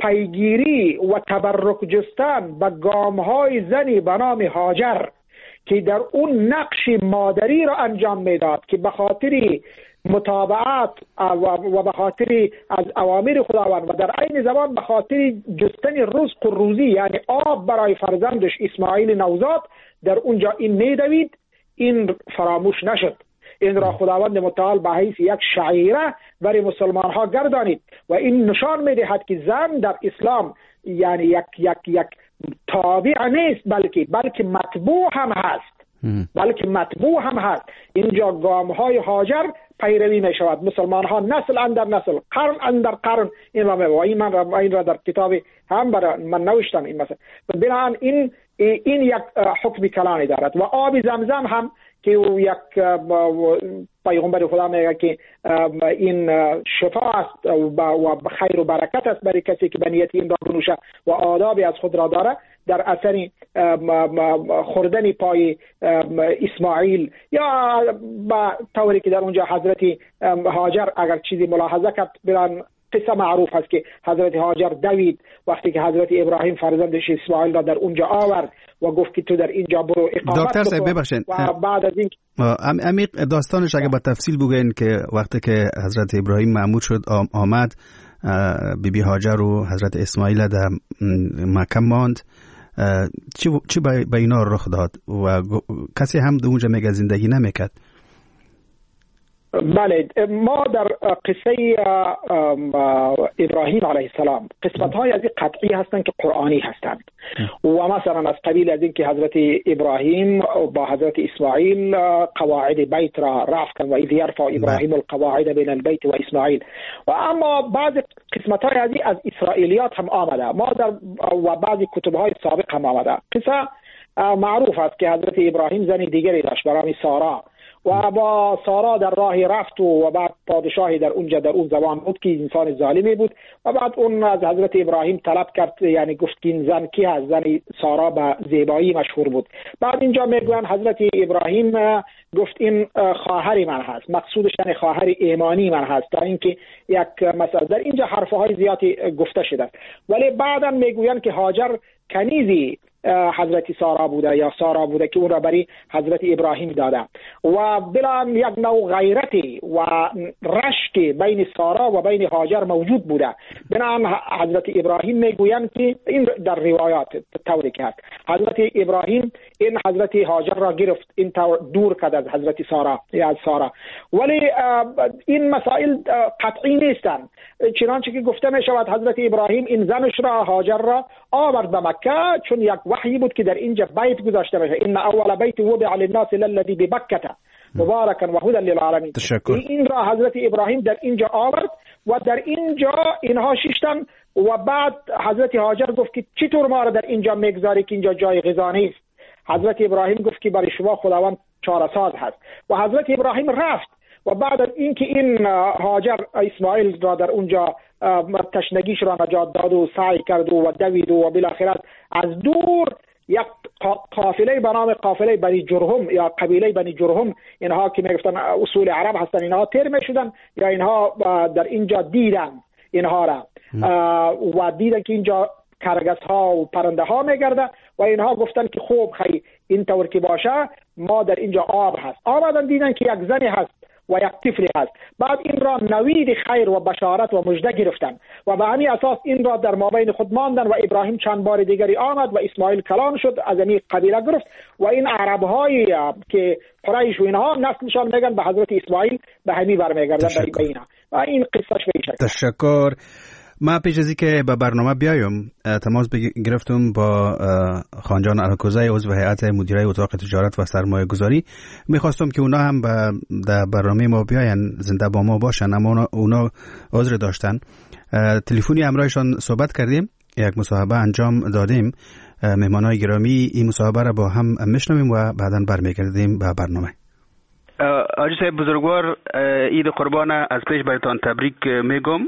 پیگیری و تبرک جستن به گامهای زنی به نام هاجر که در اون نقش مادری را انجام میداد که به خاطر متابعت و به خاطر از اوامر خداوند و در عین زمان به خاطر جستن رزق و روزی، یعنی آب برای فرزندش اسماعیل نوزاد، در اونجا این میدوید، این فراموش نشد. این را خداوند متعال به حیث یک شعیره برای مسلمان ها گردانید و این نشان میدهد که زن در اسلام یعنی یک یک یک تابع نیست، بلکه بلکه مطبوع هم هست. بلکه مطبوع هم هست. اینجا گام های هاجر پیروی می شود. مسلمان ها نسل اندر نسل، قرن اندر قرن این را می و این من را این را در کتاب هم برای من نوشتم این مثلا. بنابراین این این یک حکم کلانی دارد و آب زمزم هم که یک پیغمبر خدا میگه که این شفا است و خیر و برکت است برای کسی که به نیت این را بنوشه و آدابی از خود را داره. در اثر خوردن پای اسماعیل یا با طوری که در اونجا حضرت هاجر اگر چیزی ملاحظه کرد، بران قصه معروف است که حضرت هاجر دوید وقتی که حضرت ابراهیم فرزندش اسماعیل را در اونجا آورد و گفت که تو در اینجا برو اقامت. دکتر صاحب ببخشید، و بعد از این عمیق داستانش اگه با تفصیل بگین که وقتی که حضرت ابراهیم مأمور شد آمد، بی بی هاجر و حضرت اسماعیل در مکه ماند، چی چی به اینا رخ داد و کسی هم در اونجا میگه زندگی نمیکرد؟ بله، ما در قصه ابراهیم علیه السلام قسمت های از این قطعی هستند که قرآنی هستند و مثلا از قبیل از این که حضرت ابراهیم با حضرت اسماعیل قواعد بیت را رفع کردند و اذ یرفع ابراهیم القواعد بین البیت و اسماعیل. و اما بعض قسمت های از این از اسرائیلیات هم آمده، ما در و بعضی کتب های سابق هم آمده. قصه معروف است که حضرت ابراهیم زنی دیگری داشت به نام سارا و با سارا در راهی رفت و بعد پادشاهی در اونجا در اون زمان بود که انسان ظالمی بود و بعد اون از حضرت ابراهیم طلب کرد، یعنی گفت که این زن کی هست؟ زن سارا به زیبایی مشهور بود. بعد اینجا میگوین حضرت ابراهیم گفت این خواهر من هست، مقصودش یعنی خواهر ایمانی من هست، تا اینکه یک مثلا در اینجا حرفهای زیادی گفته شده. ولی بعدا میگوین که هاجر کنیزی حضرت سارا بوده یا سارا بوده که اون را برای حضرت ابراهیم داده و بلا یک نوع غیرتی و رشک بین سارا و بین هاجر موجود بوده. بنابراین حضرت ابراهیم میگویند که این در روایات طوری که هست حضرت ابراهیم این حضرت هاجر را گرفت، این دور کرد از حضرت ساره یا از ساره. ولی این مسائل قطعی نیستند، چنانچه که گفته می شود حضرت ابراهیم این زنش را هاجر را آورد به مکه، چون یک وحی بود که در اینجا بیت گذاشته میشه، ان اول بیت وضع للناس للذی ببکه مبارکا و هدی للعالمین. این را حضرت ابراهیم در اینجا آورد و در اینجا اینها شیشتن و بعد حضرت هاجر گفت که چطور ما را در اینجا میگذاری که اینجا جای غذا نیست؟ حضرت ابراهیم گفت که برای شما خداوند چاره ساز هست و حضرت ابراهیم رفت و بعد از اینکه این هاجر اسماعیل را در اونجا تشنگیش را نجات داد و سعی کرد و دوید و بالاخره از دور یک قافله به نام قافله بنی جرهم یا قبیله بنی جرهم، اینها که میگفتن اصول عرب هستن، اینها تیر میشدن یا اینها در اینجا دیدن اینها را و دیدن که اینجا کرگس ها و پرنده ها میگرده و اینها گفتن که خوب خیلی این طور که باشه ما در اینجا آب هست. آمدن دیدن که یک زنی هست و یک طفلی هست، بعد این را نوید خیر و بشارت و مژده گرفتن و به همین اساس این را در مابین خود ماندن و ابراهیم چند بار دیگری آمد و اسماعیل کلان شد، از این قبیله گرفت و این عرب هایی که قریش و اینها نسلشان میگن به حضرت اسماعیل به همین برمیگردن در اینا و این قصهش به این شکل. تشکر. ما پیش از که به برنامه بیایم تماس گرفتم با خانجان الکوزی عضو هیئت مدیره اتاق تجارت و سرمایه گذاری. میخواستم که اونا هم در برنامه ما بیاین، زنده با ما باشن، اما اونا عذر داشتن. تلفنی همراهشان صحبت کردیم، یک مصاحبه انجام دادیم. مهمانای گرامی این مصاحبه را با هم میشنویم و بعداً برمیگردیم به برنامه. آجی صاحب بزرگوار، عید قربان از پیش براتون تبریک میگم.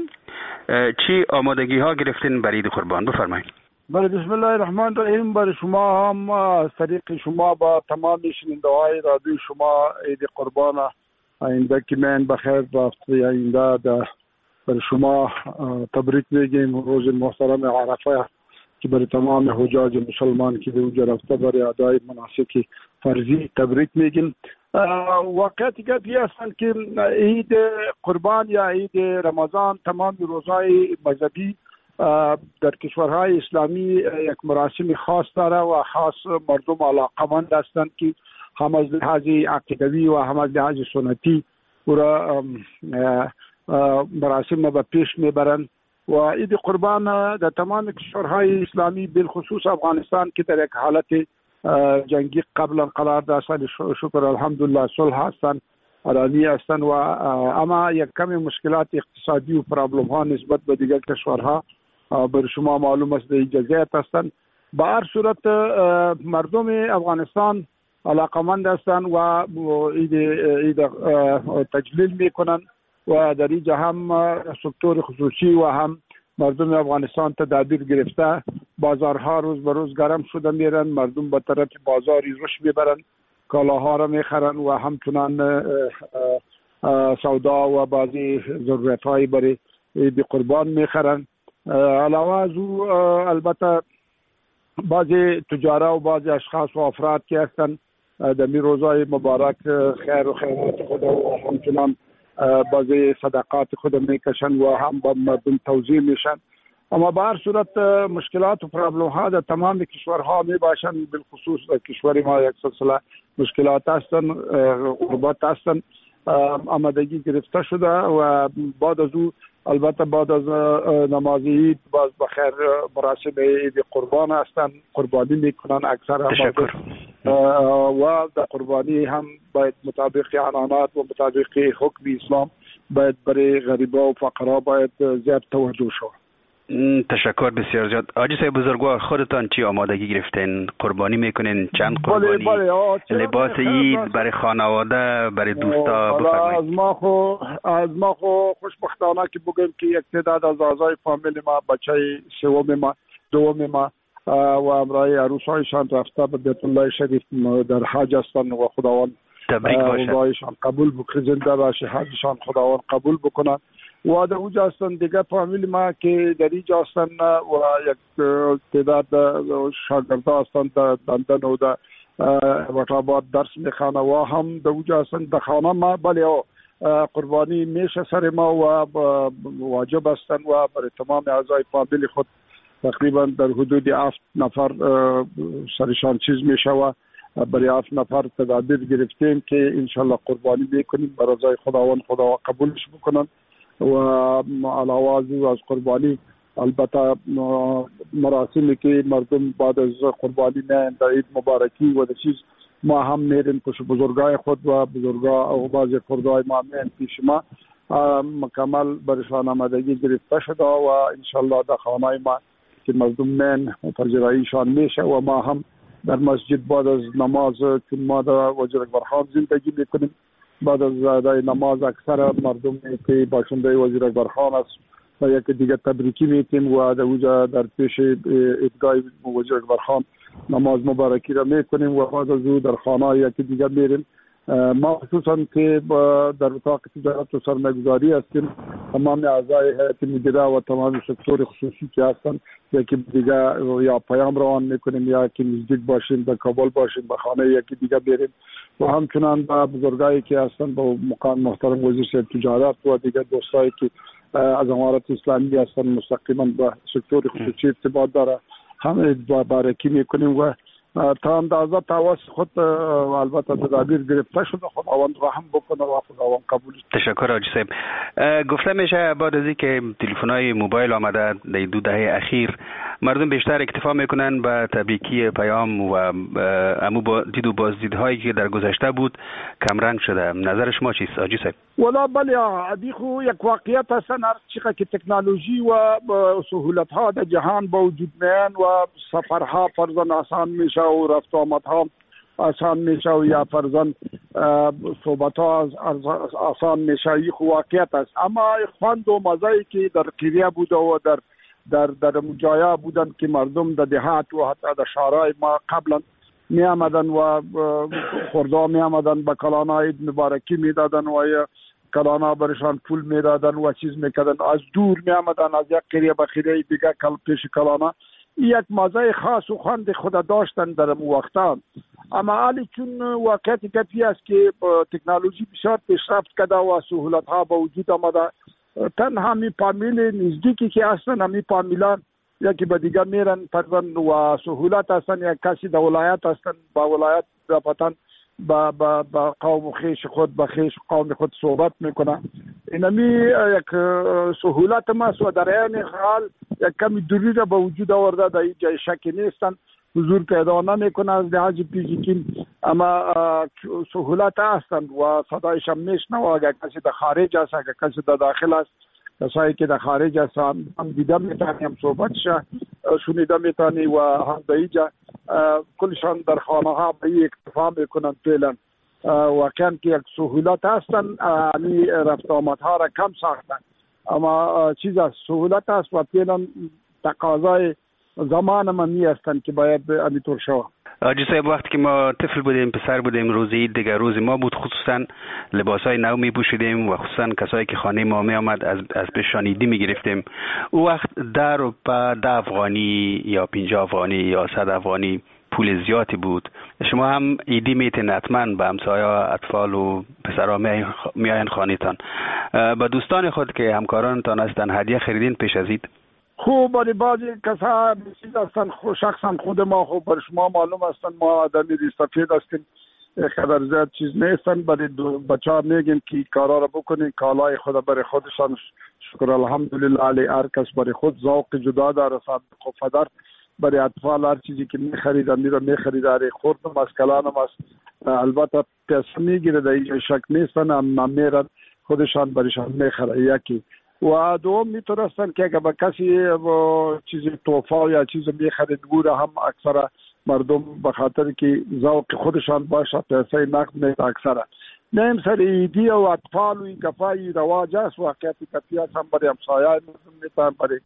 چی آمادگی ها گرفتین برای عید قربان؟ بفرمایید. بله، بسم الله الرحمن الرحیم. برای شما هم از طریق شما با تمام شنونده های رادیو شما عید قربان آینده که من بخیر و هفته آینده برای شما تبریک میگیم. روز محترم عرفه که برای تمام حجاج مسلمان که به اونجا رفته برای ادای مناسک فرضی تبریک میگیم. واقعیتی که هستند که عید قربان یا عید رمضان تمام روزهای مذهبی در کشورهای اسلامی یک مراسم خاص داره و خاص مردم علاقمند هستند که هم از لحاظ عقیدوی و هم از لحاظ سنتی او را مراسم به پیش میبرند و عید قربان در تمام کشورهای اسلامی بالخصوص افغانستان که در یک حالت جنگی قبلا قرار داشتن، شکر الحمدلله صلح هستند، آرامی هستند و اما یک کمی مشکلات اقتصادی و پرابلم ها نسبت به دیگر کشورها بر شما معلوم است در جزیره هستند. به هر صورت مردم افغانستان علاقمند هستند و عید عید تجلیل میکنند و در اینجا هم سکتور خصوصی و هم مردم افغانستان تدابیر گرفته. بازارها روز به روز گرم شده میرن، مردم به طرف بازاری روش میبرن، کالاها را میخرن و همچنان سودا و بعضی ضرورت های برای عید قربان میخرن. علاوه از او البته بعضی تجارا و بعضی اشخاص و افراد که هستن در می روزهای مبارک خیر و خیرات خود و همچنان بعضی صدقات خود میکشن و هم با مردم توزیع میشن. اما به هر صورت مشکلات و پرابلم ها در تمام کشورها می باشن، بالخصوص در کشور ما یک سلسله مشکلات هستن، غربت هستن، آمادگی گرفته شده و بعد از او البته بعد از نماز عید باز بخیر مراسم عید قربان هستن، قربانی میکنن اکثر و در قربانی هم باید مطابق عنانات و مطابق حکم اسلام باید برای غریبا و فقرا باید زیاد توجه شود. تشکر بسیار زیاد. آجی صاحب بزرگوار، خودتان چی آمادگی گرفتین؟ قربانی میکنین؟ چند قربانی؟ بله بله لباس عید برای خانواده، برای دوستا؟ بفرمایید. از ما خو از ما خو خوشبختانه که بگم که یک تعداد از اعضای فامیل ما بچه سوم ما دوم ما و امرای عروسایشان رفته به بیت الله شریف در حج هستند و خداوند تبریک باشه، قبول بکنه، زنده باشه، حجشان خداوند قبول بکنه. و در اونجا هستن دیگه فامیل ما که در اینجا هستن و یک تعداد شاگرده هستن در لندن و در وطاباد درس میخوانه و هم در اونجا هستن در خانه ما. بله قربانی میشه سر ما و واجب هستن و برای تمام اعضای فامیل خود تقریبا در حدود هفت نفر سرشان چیز میشه و برای هفت نفر تدابیر گرفتیم که انشالله قربانی میکنیم برای رضای خداوند، خدا قبولش بکنن. و علاوه از قربانی البته مراسمی که مردم بعد از قربانی نه در عید مبارکی و چیز ما هم میریم پیش بزرگای خود و بزرگا و بعضی خردای ما میریم پیش ما مکمل برشان آمادگی گرفته شده و انشالله در خانه ما که مردم من پذیراییشان میشه و ما هم در مسجد بعد از نماز چون ما در وزیر اکبر خان زندگی میکنیم، بعد از نماز اکثر مردم که باشنده وزیر اکبر خان است و یک دیگه تبریکی میتیم و در اوجا در پیش ادگاه وزیر اکبر خان نماز مبارکی را میکنیم و بعد از او در خانه یکی دیگه میریم. ما خصوصا که در اتاق تجارت و سرمایه‌گذاری هستیم، تمام اعضای هیئت مدیره و تمام سکتور خصوصی که هستن یکی دیگه یا پیام روان میکنیم یا که نزدیک باشیم به کابل باشیم به خانه یکی دیگه بریم و همچنان با بزرگایی که هستن با مقام محترم وزیر تجارت و دیگه دوستایی که از امارت اسلامی هستن مستقیما با سکتور خصوصی ارتباط داره همه بارکی میکنیم و تا اندازه تواس خود البته تدابیر گرفته شده. خداوند رحم بکنه و خداوند قبول. تشکر حاجی صاحب. گفته میشه بعد از اینکه تلفن‌های موبایل آمده در دو دهه اخیر مردم بیشتر اکتفا میکنن به تبریکی پیام و امو با دید و بازدیدهایی که در گذشته بود کم رنگ شده. نظر شما چیست حاجی صاحب؟ ولا بله ادی خو یک واقعیت است هر چقدر که تکنولوژی و سهولت ها در جهان با وجود میان و سفرها فرضاً آسان میشه و رفت و آمد ها آسان میشه و یا فرضاً صحبت ها آسان میشه. یک واقعیت است، اما خواند و مزایی که در قریه بوده و در در در جایا بودن که مردم در دهات و حتی در شهرهای ما قبلا می آمدن و خوردا می آمدن به کلانا عید مبارکی می دادن و یا کلانا برشان پول می دادن و چیز می کردن، از دور می آمدن از یک قریه به قریه دیگه کل پیش کلانا. یک مزه خاص و خواند خود داشتن در اون وقتا. اما حالی چون واقعیت کفی است که تکنولوژی بسیار پیشرفت کرده و سهولت ها با وجود آمده، تنها می فامیل نزدیکی که هستن همی فامیلان یکی به دیگه میرن پرون و سهولت هستن یا کسی در ولایت هستن با ولایت رفتن با با با قوم خیش خود با خیش قوم خود صحبت میکنن. اینمی یک سهولت ماست و در این حال یک کمی دوری را به وجود آورده، در این جای شکی نیستن حضور پیدا نمیکنه از لحاظ فیزیکی، اما سهولت هستن و صدایش هم میشنوه. اگر کسی در خارج است اگر کسی در داخل است کسایی که در خارج هستن هم دیده میتونی هم صحبتش شنیده میتونی و هم در اینجا کلشان در خانه ها به این اکتفا میکنن فعلا. واقعا که یک سهولت هستن یعنی رفت آمد ها را کم ساختن، اما چیز از سهولت هست و فعلا تقاضای زمان من می هستن که باید همینطور شود. حاجی صاحب وقتی که ما طفل بودیم پسر بودیم روزی دیگر روز ما بود، خصوصا لباسای نو می پوشیدیم و خصوصا کسایی که خانه ما می آمد از از پیشانیدی می گرفتیم. او وقت ده روپه ده افغانی یا پنجاه افغانی یا صد افغانی پول زیادی بود. شما هم ایدی میتین حتما به همسایا اطفال و پسرها میاین خانه‌تان با دوستان خود که همکارانتان هستن هدیه خریدین پیش از اید؟ خوب برای بعضی کسا چیز هستن شخصا خود ما خوب برای شما معلوم هستن ما آدمی ریستفید هستیم خبر زیاد چیز نیستن. برای بچه ها میگیم که کارا را بکنین کالای خود برای خودشان شکر الحمدلله علی هر کس برای خود ذوق جدا داره صادق و فدر. برای اطفال هر چیزی که میخرید میره میخرید هر خورد مسکلان هم است البته پیسه میگیره در اینجا شک نیستن اما میرن خودشان برایشان میخره یکی و دوم میتونستن که اگر به کسی چیزی توفا یا چیز میخرید گوره هم اکثر مردم به خاطر که ذوق خودشان باشه پیسه نقد نیست اکثر نیم سر ایدی و اطفال و این کفایی رواج است واقعیت کفیات هم برای همسایه میتونن برای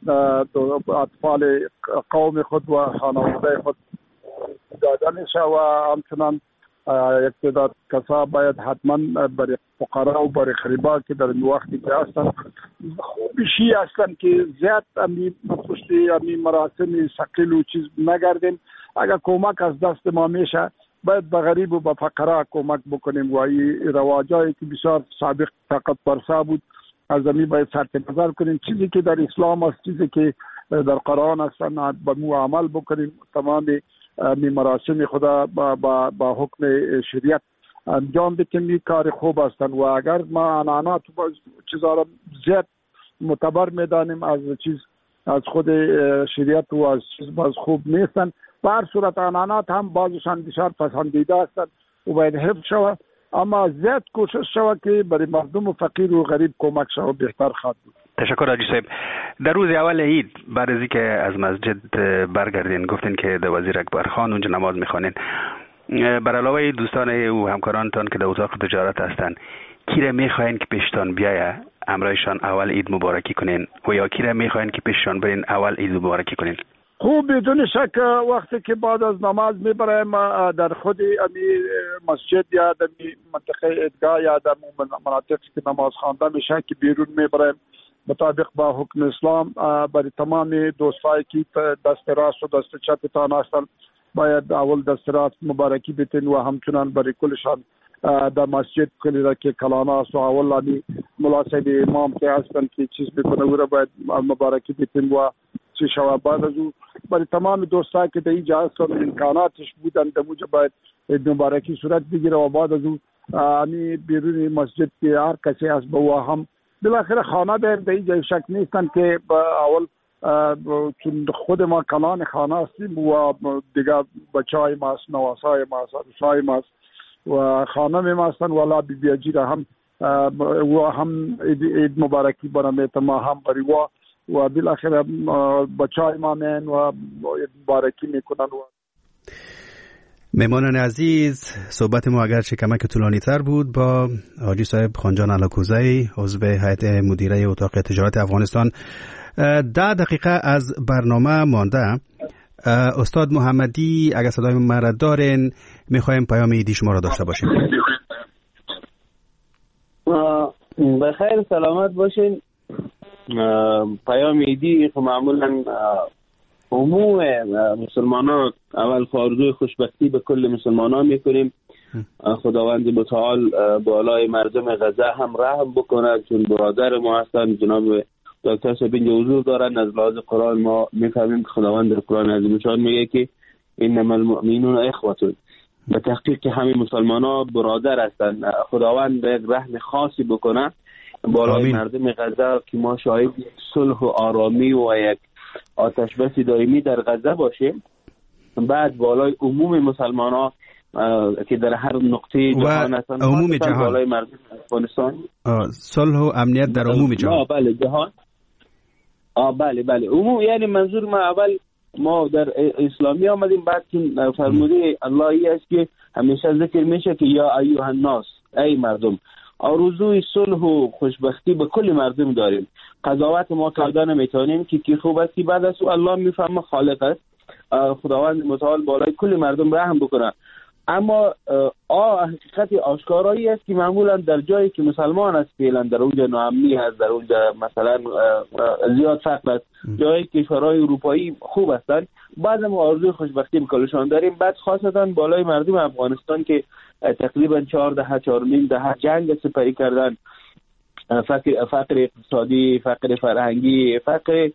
اطفال قوم خود و خانواده خود داده میشه و همچنان یک تعداد کسا باید حتما برای فقرا و برای خریبا که در این وقتی که هستن خوبشی هستن که زیاد امی پشتی امی مراسم ثقیل و چیز نگردیم. اگر کمک از دست ما میشه باید به غریب و به فقرا کمک بکنیم و این رواجایی که بسیار سابق طاقت برسا بود از امی باید صرف نظر کنیم. چیزی که در اسلام است چیزی که در قرآن هستن به مو عمل بکنیم. تمام می مراسم خدا با, با, با حکم شریعت انجام بدیم کار خوب هستند و اگر ما عنعنات چیزا را زیاد معتبر میدانیم از چیز از خود شریعت و از چیز باز خوب نیستند. به هر صورت عنعنات هم بعضشان بسیار پسندیده هستند و باید حفظ شود، اما زیاد کوشش شود که برای مردم فقیر و غریب کمک شود، بهتر خواهد بود. تشکر حاجی صاحب. در روز اول عید بعد از اینکه از مسجد برگردین گفتین که در وزیر اکبر خان اونجا نماز میخوانین، بر علاوه دوستان و همکارانتان که در اتاق تجارت هستن، کی را میخواین که پیشتان بیایه امرایشان اول عید مبارکی کنین و یا کی را میخواین که پیششان برین اول عید مبارکی کنین؟ خوب بدون شک وقتی که بعد از نماز میبرایم در خود امی مسجد یا در منطقه عیدگاه یا در مناطقی که نماز خوانده میشه که بیرون میبرایم مطابق با حکم اسلام برای تمام دوستایی که دست راست و دست چپتان هستن باید اول دست راست مبارکی بتین و همچنان برای کلشان در مسجد کلی را که کلاناست و اول امی ملاصب امام که هستن که چیز بکنه او را باید مبارکی بتین و چی شود. بعد از او برای تمام دوستایی که در اینجا هستن امکاناتش بودن در موجب باید مبارکی صورت بگیره و بعد از او امی بیرون مسجد که هر کسی هست با او هم بالاخره خانه در اینجا شک نیستن که اول چون خود ما کلان خانه هستیم و دیگه بچه های ما هست، نواسای ما هست، عروسای ما هست و خانه می ما هستن و بی بیاجی را هم و هم عید مبارکی برمیت ما هم بری و و بالاخره بچه های ما من و عید مبارکی میکنن. و مهمانان عزیز، صحبت ما اگرچه کمک طولانی تر بود با حاجی صاحب خانجان علاکوزی، عضو هیئت مدیره اتاق تجارت افغانستان. ده دقیقه از برنامه مانده. استاد محمدی اگر صدای ما را دارین میخوایم پیام عیدی شما را داشته باشیم. بخیر سلامت باشین. پیام عیدی خب معمولا عموم مسلمانان اول آرزوی خوشبختی به کل مسلمانان میکنیم. خداوند متعال بالای مردم غزه هم رحم بکنه، چون برادر ما هستن. جناب دکتر صاحب اینجا حضور دارن. از لحاظ قرآن ما میفهمیم که خداوند در قرآن عظیم‌شان میگه که انما المؤمنون اخوة. به تحقیق که همه مسلمان‌ها برادر هستند. خداوند یک رحم خاصی بکنه بالای آمین. مردم غزه که ما شاهد صلح و آرامی و یک آتش بس دائمی در غزه باشیم. بعد بالای عموم مسلمان‌ها که در هر نقطه جهان هستند، عموم جهان، بالای مردم افغانستان صلح و امنیت در عموم جهان. آه بله جهان. آه بله بله عموم، یعنی منظور ما اول ما در اسلامی آمدیم، بعد که فرموده اللهی است که همیشه ذکر میشه که یا ایها الناس، ای مردم. آرزوی صلح و خوشبختی به کل مردم داریم. قضاوت ما کردن نمیتونیم که کی خوب است، بعد از او الله میفهمه خالق است. خداوند متعال بالای کل مردم رحم بکنه. اما آ حقیقت آشکارایی است که معمولا در جایی که مسلمان است فعلا در اونجا ناامنی هست، در اونجا مثلا زیاد فقر است، جایی که کشورهای اروپایی خوب هستند، بعد ما آرزوی خوشبختی به کلشان داریم. بعد خاصتا بالای مردم افغانستان که تقریبا چهار دهه چهار نیم دهه جنگ سپری کردن، فقر فقر اقتصادی، فقر فرهنگی، فقر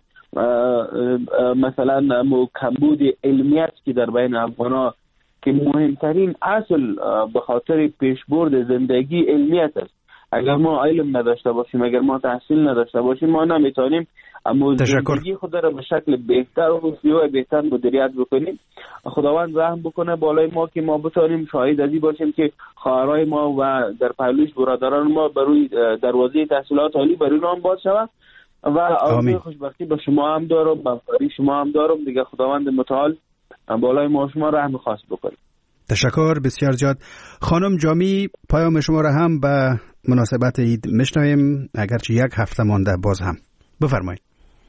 مثلا کمبود علمیت که در بین افغان‌ها که مهمترین اصل به خاطر پیشبرد زندگی علمیت است. اگر ما علم نداشته باشیم، اگر ما تحصیل نداشته باشیم، ما نمیتونیم اما زندگی خود را به شکل بهتر و سیوه بهتر مدیریت بکنیم. خداوند رحم بکنه بالای ما که ما بتونیم شاهد ازی باشیم که خواهرای ما و در پهلوش برادران ما بروی دروازه تحصیلات عالی برای نام باز شود. و آرزوی خوشبختی به شما هم دارم، به افکاری شما هم دارم دیگه. خداوند متعال بالای ما شما رحم خاص بکنیم. تشکر بسیار زیاد. خانم جامی، پیام شما را هم به مناسبت عید میشنویم، اگرچه یک هفته مانده باز هم بفرمایید.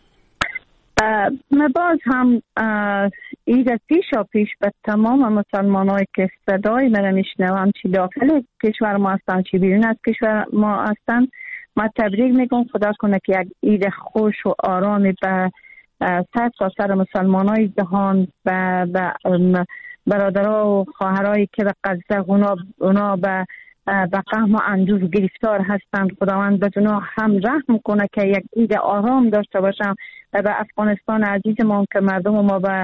من باز هم عید پیشا پیش به تمام مسلمانایی که صدای من میشنوم، چی داخل کشور ما هستن چی بیرون از کشور ما هستن، من تبریک میگم. خدا کنه که یک عید خوش و آرامی به سر تا سر مسلمانای جهان و برادرها و خواهرایی که به قصد اونا, اونا به به قحط و اندوه گرفتار هستند، خداوند به اونا هم رحم کنه که یک عید آرام داشته باشم و به افغانستان عزیزمون که مردم ما به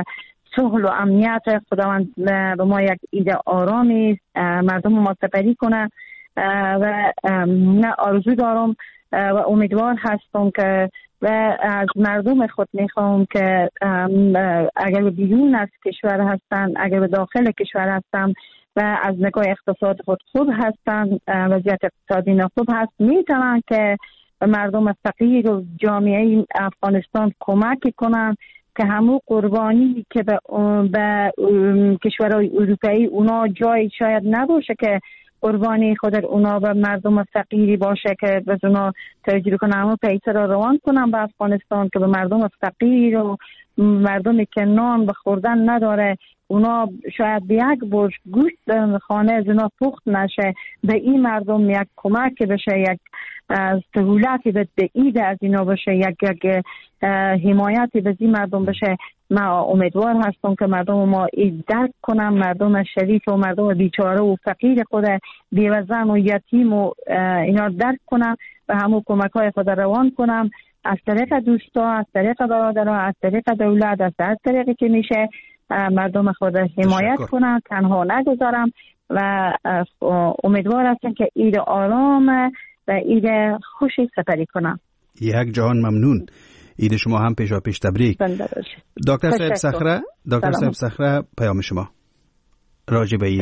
صلح و امنیت خداوند به ما یک ایده آرامی مردم ما سپری کنه و نه آرزو دارم و امیدوار هستم که و از مردم خود میخوام که اگر به بیرون از کشور هستن، اگر به داخل کشور هستن و از نگاه اقتصاد خود خوب هستن، وضعیت اقتصادی خوب هست، میتونن که مردم فقیر و جامعه افغانستان کمک کنن که همون قربانی که به, به کشورهای اروپایی اونا جای شاید نباشه که قربانی خود اونا و مردم فقیری باشه که به اونا توجه کنن، همون پیسه را روان کنن به افغانستان که به مردم فقیر و مردمی که نان به خوردن نداره اونا شاید به یک برش گوشت در خانه از اونا پخت نشه، به این مردم یک کمک بشه، یک سهولتی به ایده از اینا بشه، یک یک حمایتی به این مردم بشه. ما امیدوار هستم که مردم ما این درک کنن، مردم شریف و مردم بیچاره و فقیر خود بیوزن و یتیم و اینا درک کنن و همون کمک های خود روان کنن از طریق دوستا، از طریق برادرها، از طریق دولت، از هر طریقی که میشه مردم خود حمایت کنن، تنها نگذارم و امیدوار هستم که عید آرام و عید خوشی سپری کنم. یک جهان ممنون. عید شما هم پیشا پیش تبریک. دکتر صاحب صخره، دکتر صاحب صخره پیام شما راجع به عید.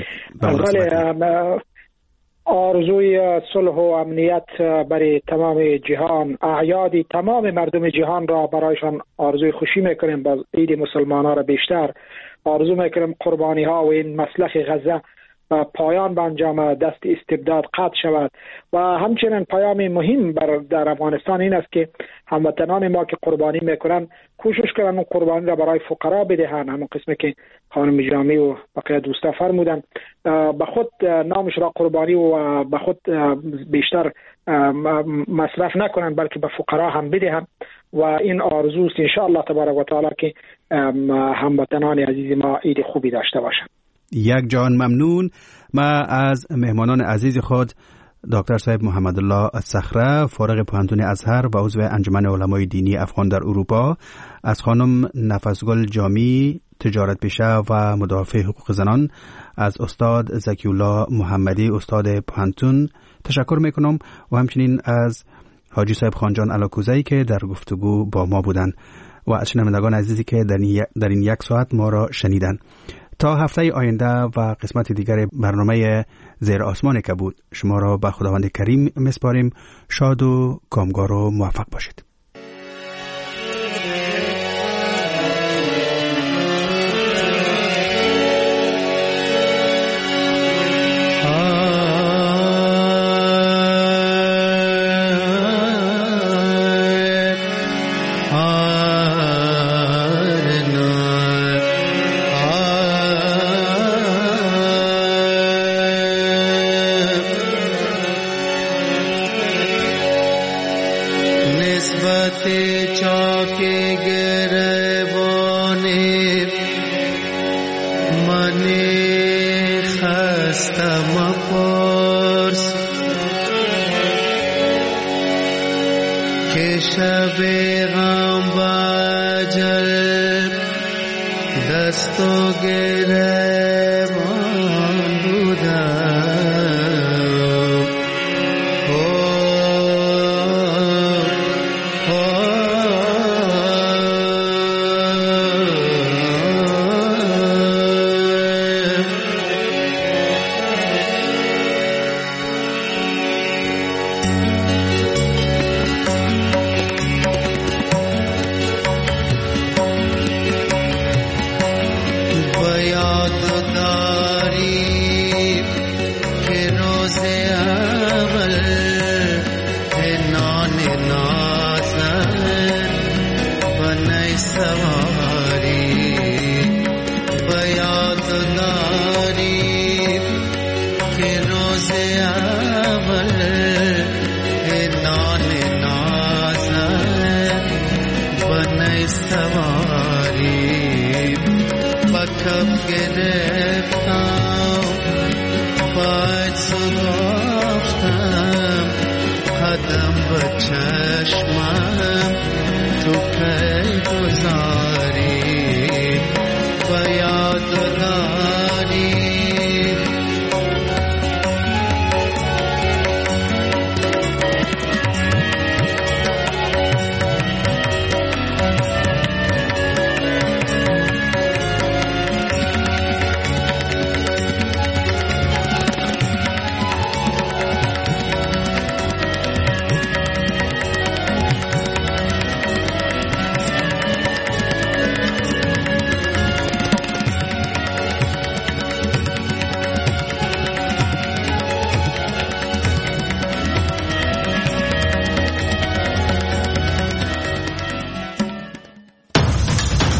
آرزوی صلح و امنیت برای تمام جهان، اعیاد تمام مردم جهان را برایشان آرزوی خوشی میکنیم. باز عید مسلمان ها را بیشتر آرزو میکنیم قربانی ها و این مسلخ غزه و پایان به انجام دست استبداد قطع شود. و همچنین پیام مهم بر در افغانستان این است که هموطنان ما که قربانی میکنن کوشش کنن اون قربانی را برای فقرا بدهن، همون قسمی که خانم جامی و بقیه دوستا فرمودن، به خود نامش را قربانی و به خود بیشتر مصرف نکنن بلکه به فقرا هم بدهن و این آرزوست ان شاء الله تبارک و تعالی که هموطنان عزیز ما عید خوبی داشته باشند. یک جان ممنون. ما از مهمانان عزیز خود دکتر صاحب محمد الله صخره فارغ پوهنتون ازهر و عضو انجمن علمای دینی افغان در اروپا، از خانم نفسگل جامی تجارت پیشه و مدافع حقوق زنان، از استاد زکی الله محمدی استاد پوهنتون تشکر میکنم و همچنین از حاجی صاحب خانجان علاکوزی که در گفتگو با ما بودن و از شنوندگان عزیزی که در این یک ساعت ما را شنیدن. تا هفته آینده و قسمت دیگر برنامه زیر آسمان کبود شما را به خداوند کریم میسپاریم. شاد و کامگار و موفق باشید. قدم به چشمم